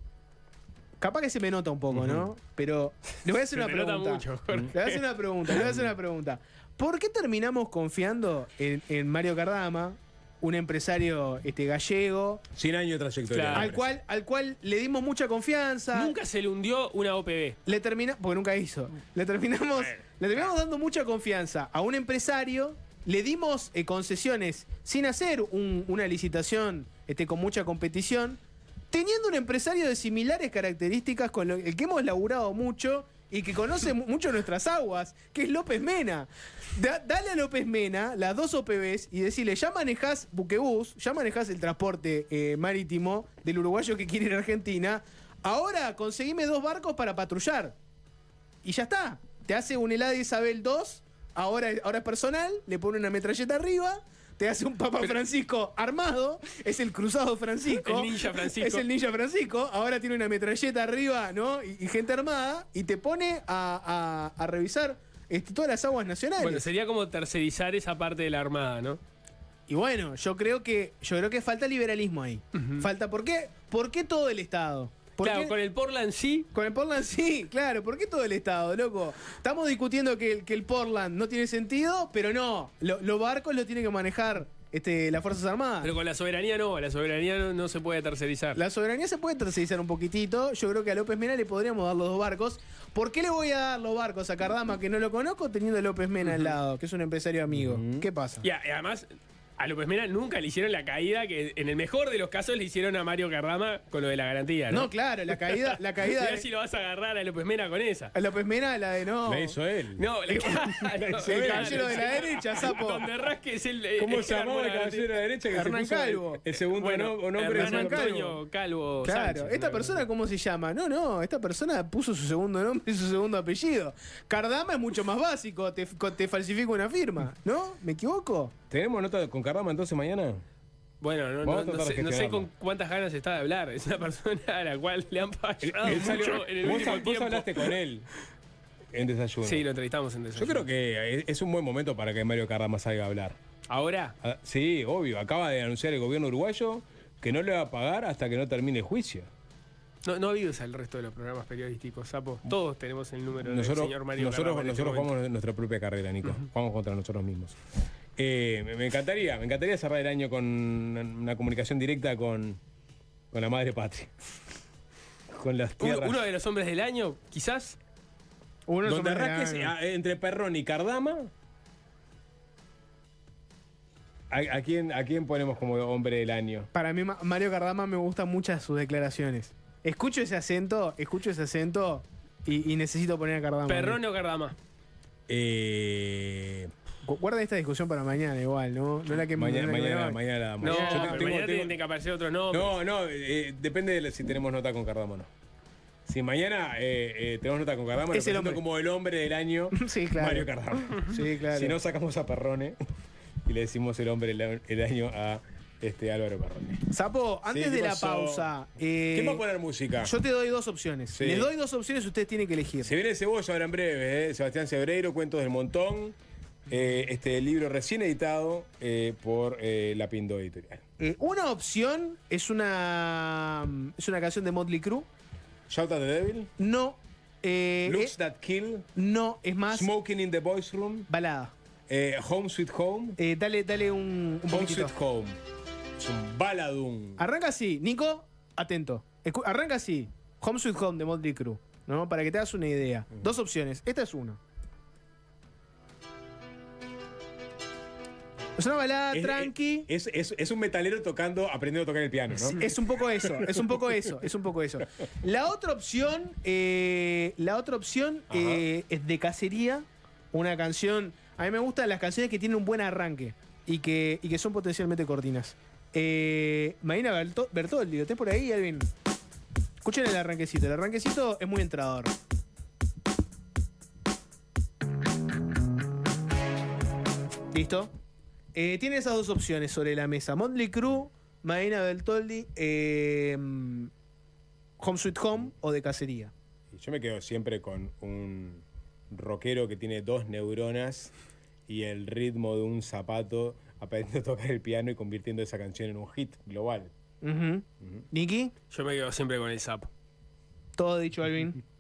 capaz que se me nota un poco, ¿no? Pero les voy a hacer Se una te nota pregunta. mucho, Jorge. Les voy a hacer una pregunta, les voy a hacer una pregunta. ¿Por qué terminamos confiando en, en Mario Cardama, un empresario este, gallego, cien años de trayectoria. Claro. al cual, al cual le dimos mucha confianza? Nunca se le hundió una O P B. Le termina, porque nunca hizo. Le terminamos, le terminamos dando mucha confianza a un empresario. Le dimos eh, concesiones sin hacer un- una licitación este, con mucha competición, teniendo un empresario de similares características con lo- el que hemos laburado mucho y que conoce mu- mucho nuestras aguas, que es López Mena. Da- dale a López Mena las dos O P Bs y decirle, ya manejás buquebús, ya manejás el transporte eh, marítimo del uruguayo que quiere ir a Argentina, ahora conseguime dos barcos para patrullar. Y ya está. Te hace un Helada Isabel dos, ahora, ahora es personal, le pone una metralleta arriba, te hace un Papa Francisco armado, es el Cruzado Francisco. El Ninja Francisco. Es el Ninja Francisco, ahora tiene una metralleta arriba, ¿no? Y, y gente armada, y te pone a, a- a revisar este, todas las aguas nacionales. Bueno, sería como tercerizar esa parte de la Armada, ¿no? Y bueno, yo creo que yo creo que falta liberalismo ahí. Falta, ¿por qué? ¿Por qué todo el Estado? ¿Por Claro, qué- con el Portland sí. Con el Portland sí, claro. ¿Por qué todo el Estado, loco? Estamos discutiendo que, el- que el Portland no tiene sentido, pero no. Lo- los barcos los tienen que manejar este, las Fuerzas Armadas. Pero con la soberanía no, la soberanía no, no se puede tercerizar. La soberanía se puede tercerizar un poquitito. Yo creo que a López Mena le podríamos dar los dos barcos. ¿Por qué le voy a dar los barcos a Cardama, que no lo conozco, teniendo a López Mena al lado, que es un empresario amigo? ¿Qué pasa? Y, a- y además, a López Mena nunca le hicieron la caída que en el mejor de los casos le hicieron a Mario Cardama con lo de la garantía, ¿no? No, claro, la caída, la caída Mirá de, si lo vas a agarrar a López Mena con esa. a López Mena, la de no. La hizo él. No, le El caballero de la derecha, sapo. Donde rasques el. ¿Cómo el se llamaba el caballero de la derecha que Hernán se puso Calvo. El, el segundo Bueno, no- nombre? Hernán Hernán Calvo. Antonio Calvo. Claro, Sánchez, ¿esta una persona cómo se llama? No, no, esta persona puso su segundo nombre y su segundo apellido. Cardama es mucho más básico, te, te falsifica una firma, ¿no? ¿Me equivoco? ¿Tenemos nota con Cardama entonces mañana? Bueno, no, Vamos a no, no tratar de sé, no sé gestionarlo. con cuántas ganas está de hablar. Es una persona a la cual le han fallado Él mucho salió- en el vos, último vos tiempo. hablaste con él en desayuno. Sí, lo entrevistamos en Yo desayuno. creo que es- es un buen momento para que Mario Cardama salga a hablar. Ahora, Ah, sí, obvio. Acaba de anunciar el gobierno uruguayo que no le va a pagar hasta que no termine el juicio. no, no vives al resto de los programas periodísticos, Sapo. Todos tenemos el número Nosotros, del señor Mario nosotros, Cardama en este nosotros momento. jugamos nuestra propia carrera, Nico. Jugamos contra nosotros mismos. Eh, me, me encantaría, me encantaría cerrar el año con una, una comunicación directa con, con la madre patria. Con las Uno, tierras. uno de los hombres del año, quizás. Uno Donde somos arranques de- a- entre Perrón y Cardama. ¿A, a quién, ¿A quién ponemos como hombre del año? Para mí, Ma- Mario Cardama me gustan muchas sus declaraciones. Escucho ese acento, escucho ese acento y, y necesito poner a Cardama. Perrón o Cardama. Eh, Gu- Guarda esta discusión para mañana igual, ¿no? No la que mañana, no la que mañana, hoy. mañana la damos. No, Yo te- pero tengo- mañana tengo- tienen que aparecer otros nombres. No, no, eh, depende de si tenemos nota con Cardama o no. Si mañana eh, eh, tenemos nota con Cardama, lo Es el presento hombre. como el hombre del año, Sí, claro. Mario Cardama. Sí, claro. Si no, sacamos a Perrone y le decimos el hombre del el año a este Álvaro Perrone. Sapo, antes Sí, ¿qué de la pasó? pausa, eh, ¿Quién va a poner música? yo te doy dos opciones. Sí. Les doy dos opciones, ustedes tienen que elegir. Se viene el Cebolla ahora en breve, ¿eh? Sebastián Cebreiro, Cuentos del Montón. Eh, este libro recién editado eh, por eh, La Pindo Editorial. Eh, una opción es una es una canción de Motley Crue. Shout at the Devil. No, eh, Looks eh, That Kill. no, es más Smoking in the Boys Room. balada. eh, Home Sweet Home. Eh, dale, dale un, un Home poquitito. Sweet Home. Es un baladún. Arranca así, Nico, atento. Escu- arranca así, Home Sweet Home de Motley Crue, ¿no? Para que te hagas una idea. Dos opciones, esta es una. Es una balada Es, tranqui. es, es, es un metalero tocando, aprendiendo a tocar el piano, ¿no? Es un poco eso, es un poco eso, es un poco eso. La otra opción, eh, la otra opción eh, es de Cacería, una canción. A mí me gustan las canciones que tienen un buen arranque y que, y que son potencialmente cortinas. Eh, Marina Berto- Bertoldi, ¿lo tenés por ahí, Alvin? Escuchen el arranquecito, el arranquecito es muy entrador. ¿Listo? Eh, tiene esas dos opciones sobre la mesa. Motley Crue, Marina Bertoldi, eh, Home Sweet Home o de Cacería. Yo me quedo siempre con un rockero que tiene dos neuronas y el ritmo de un zapato aprendiendo a tocar el piano y convirtiendo esa canción en un hit global. Uh-huh. ¿Niki? Yo me quedo siempre con el sapo. Todo dicho, Alvin.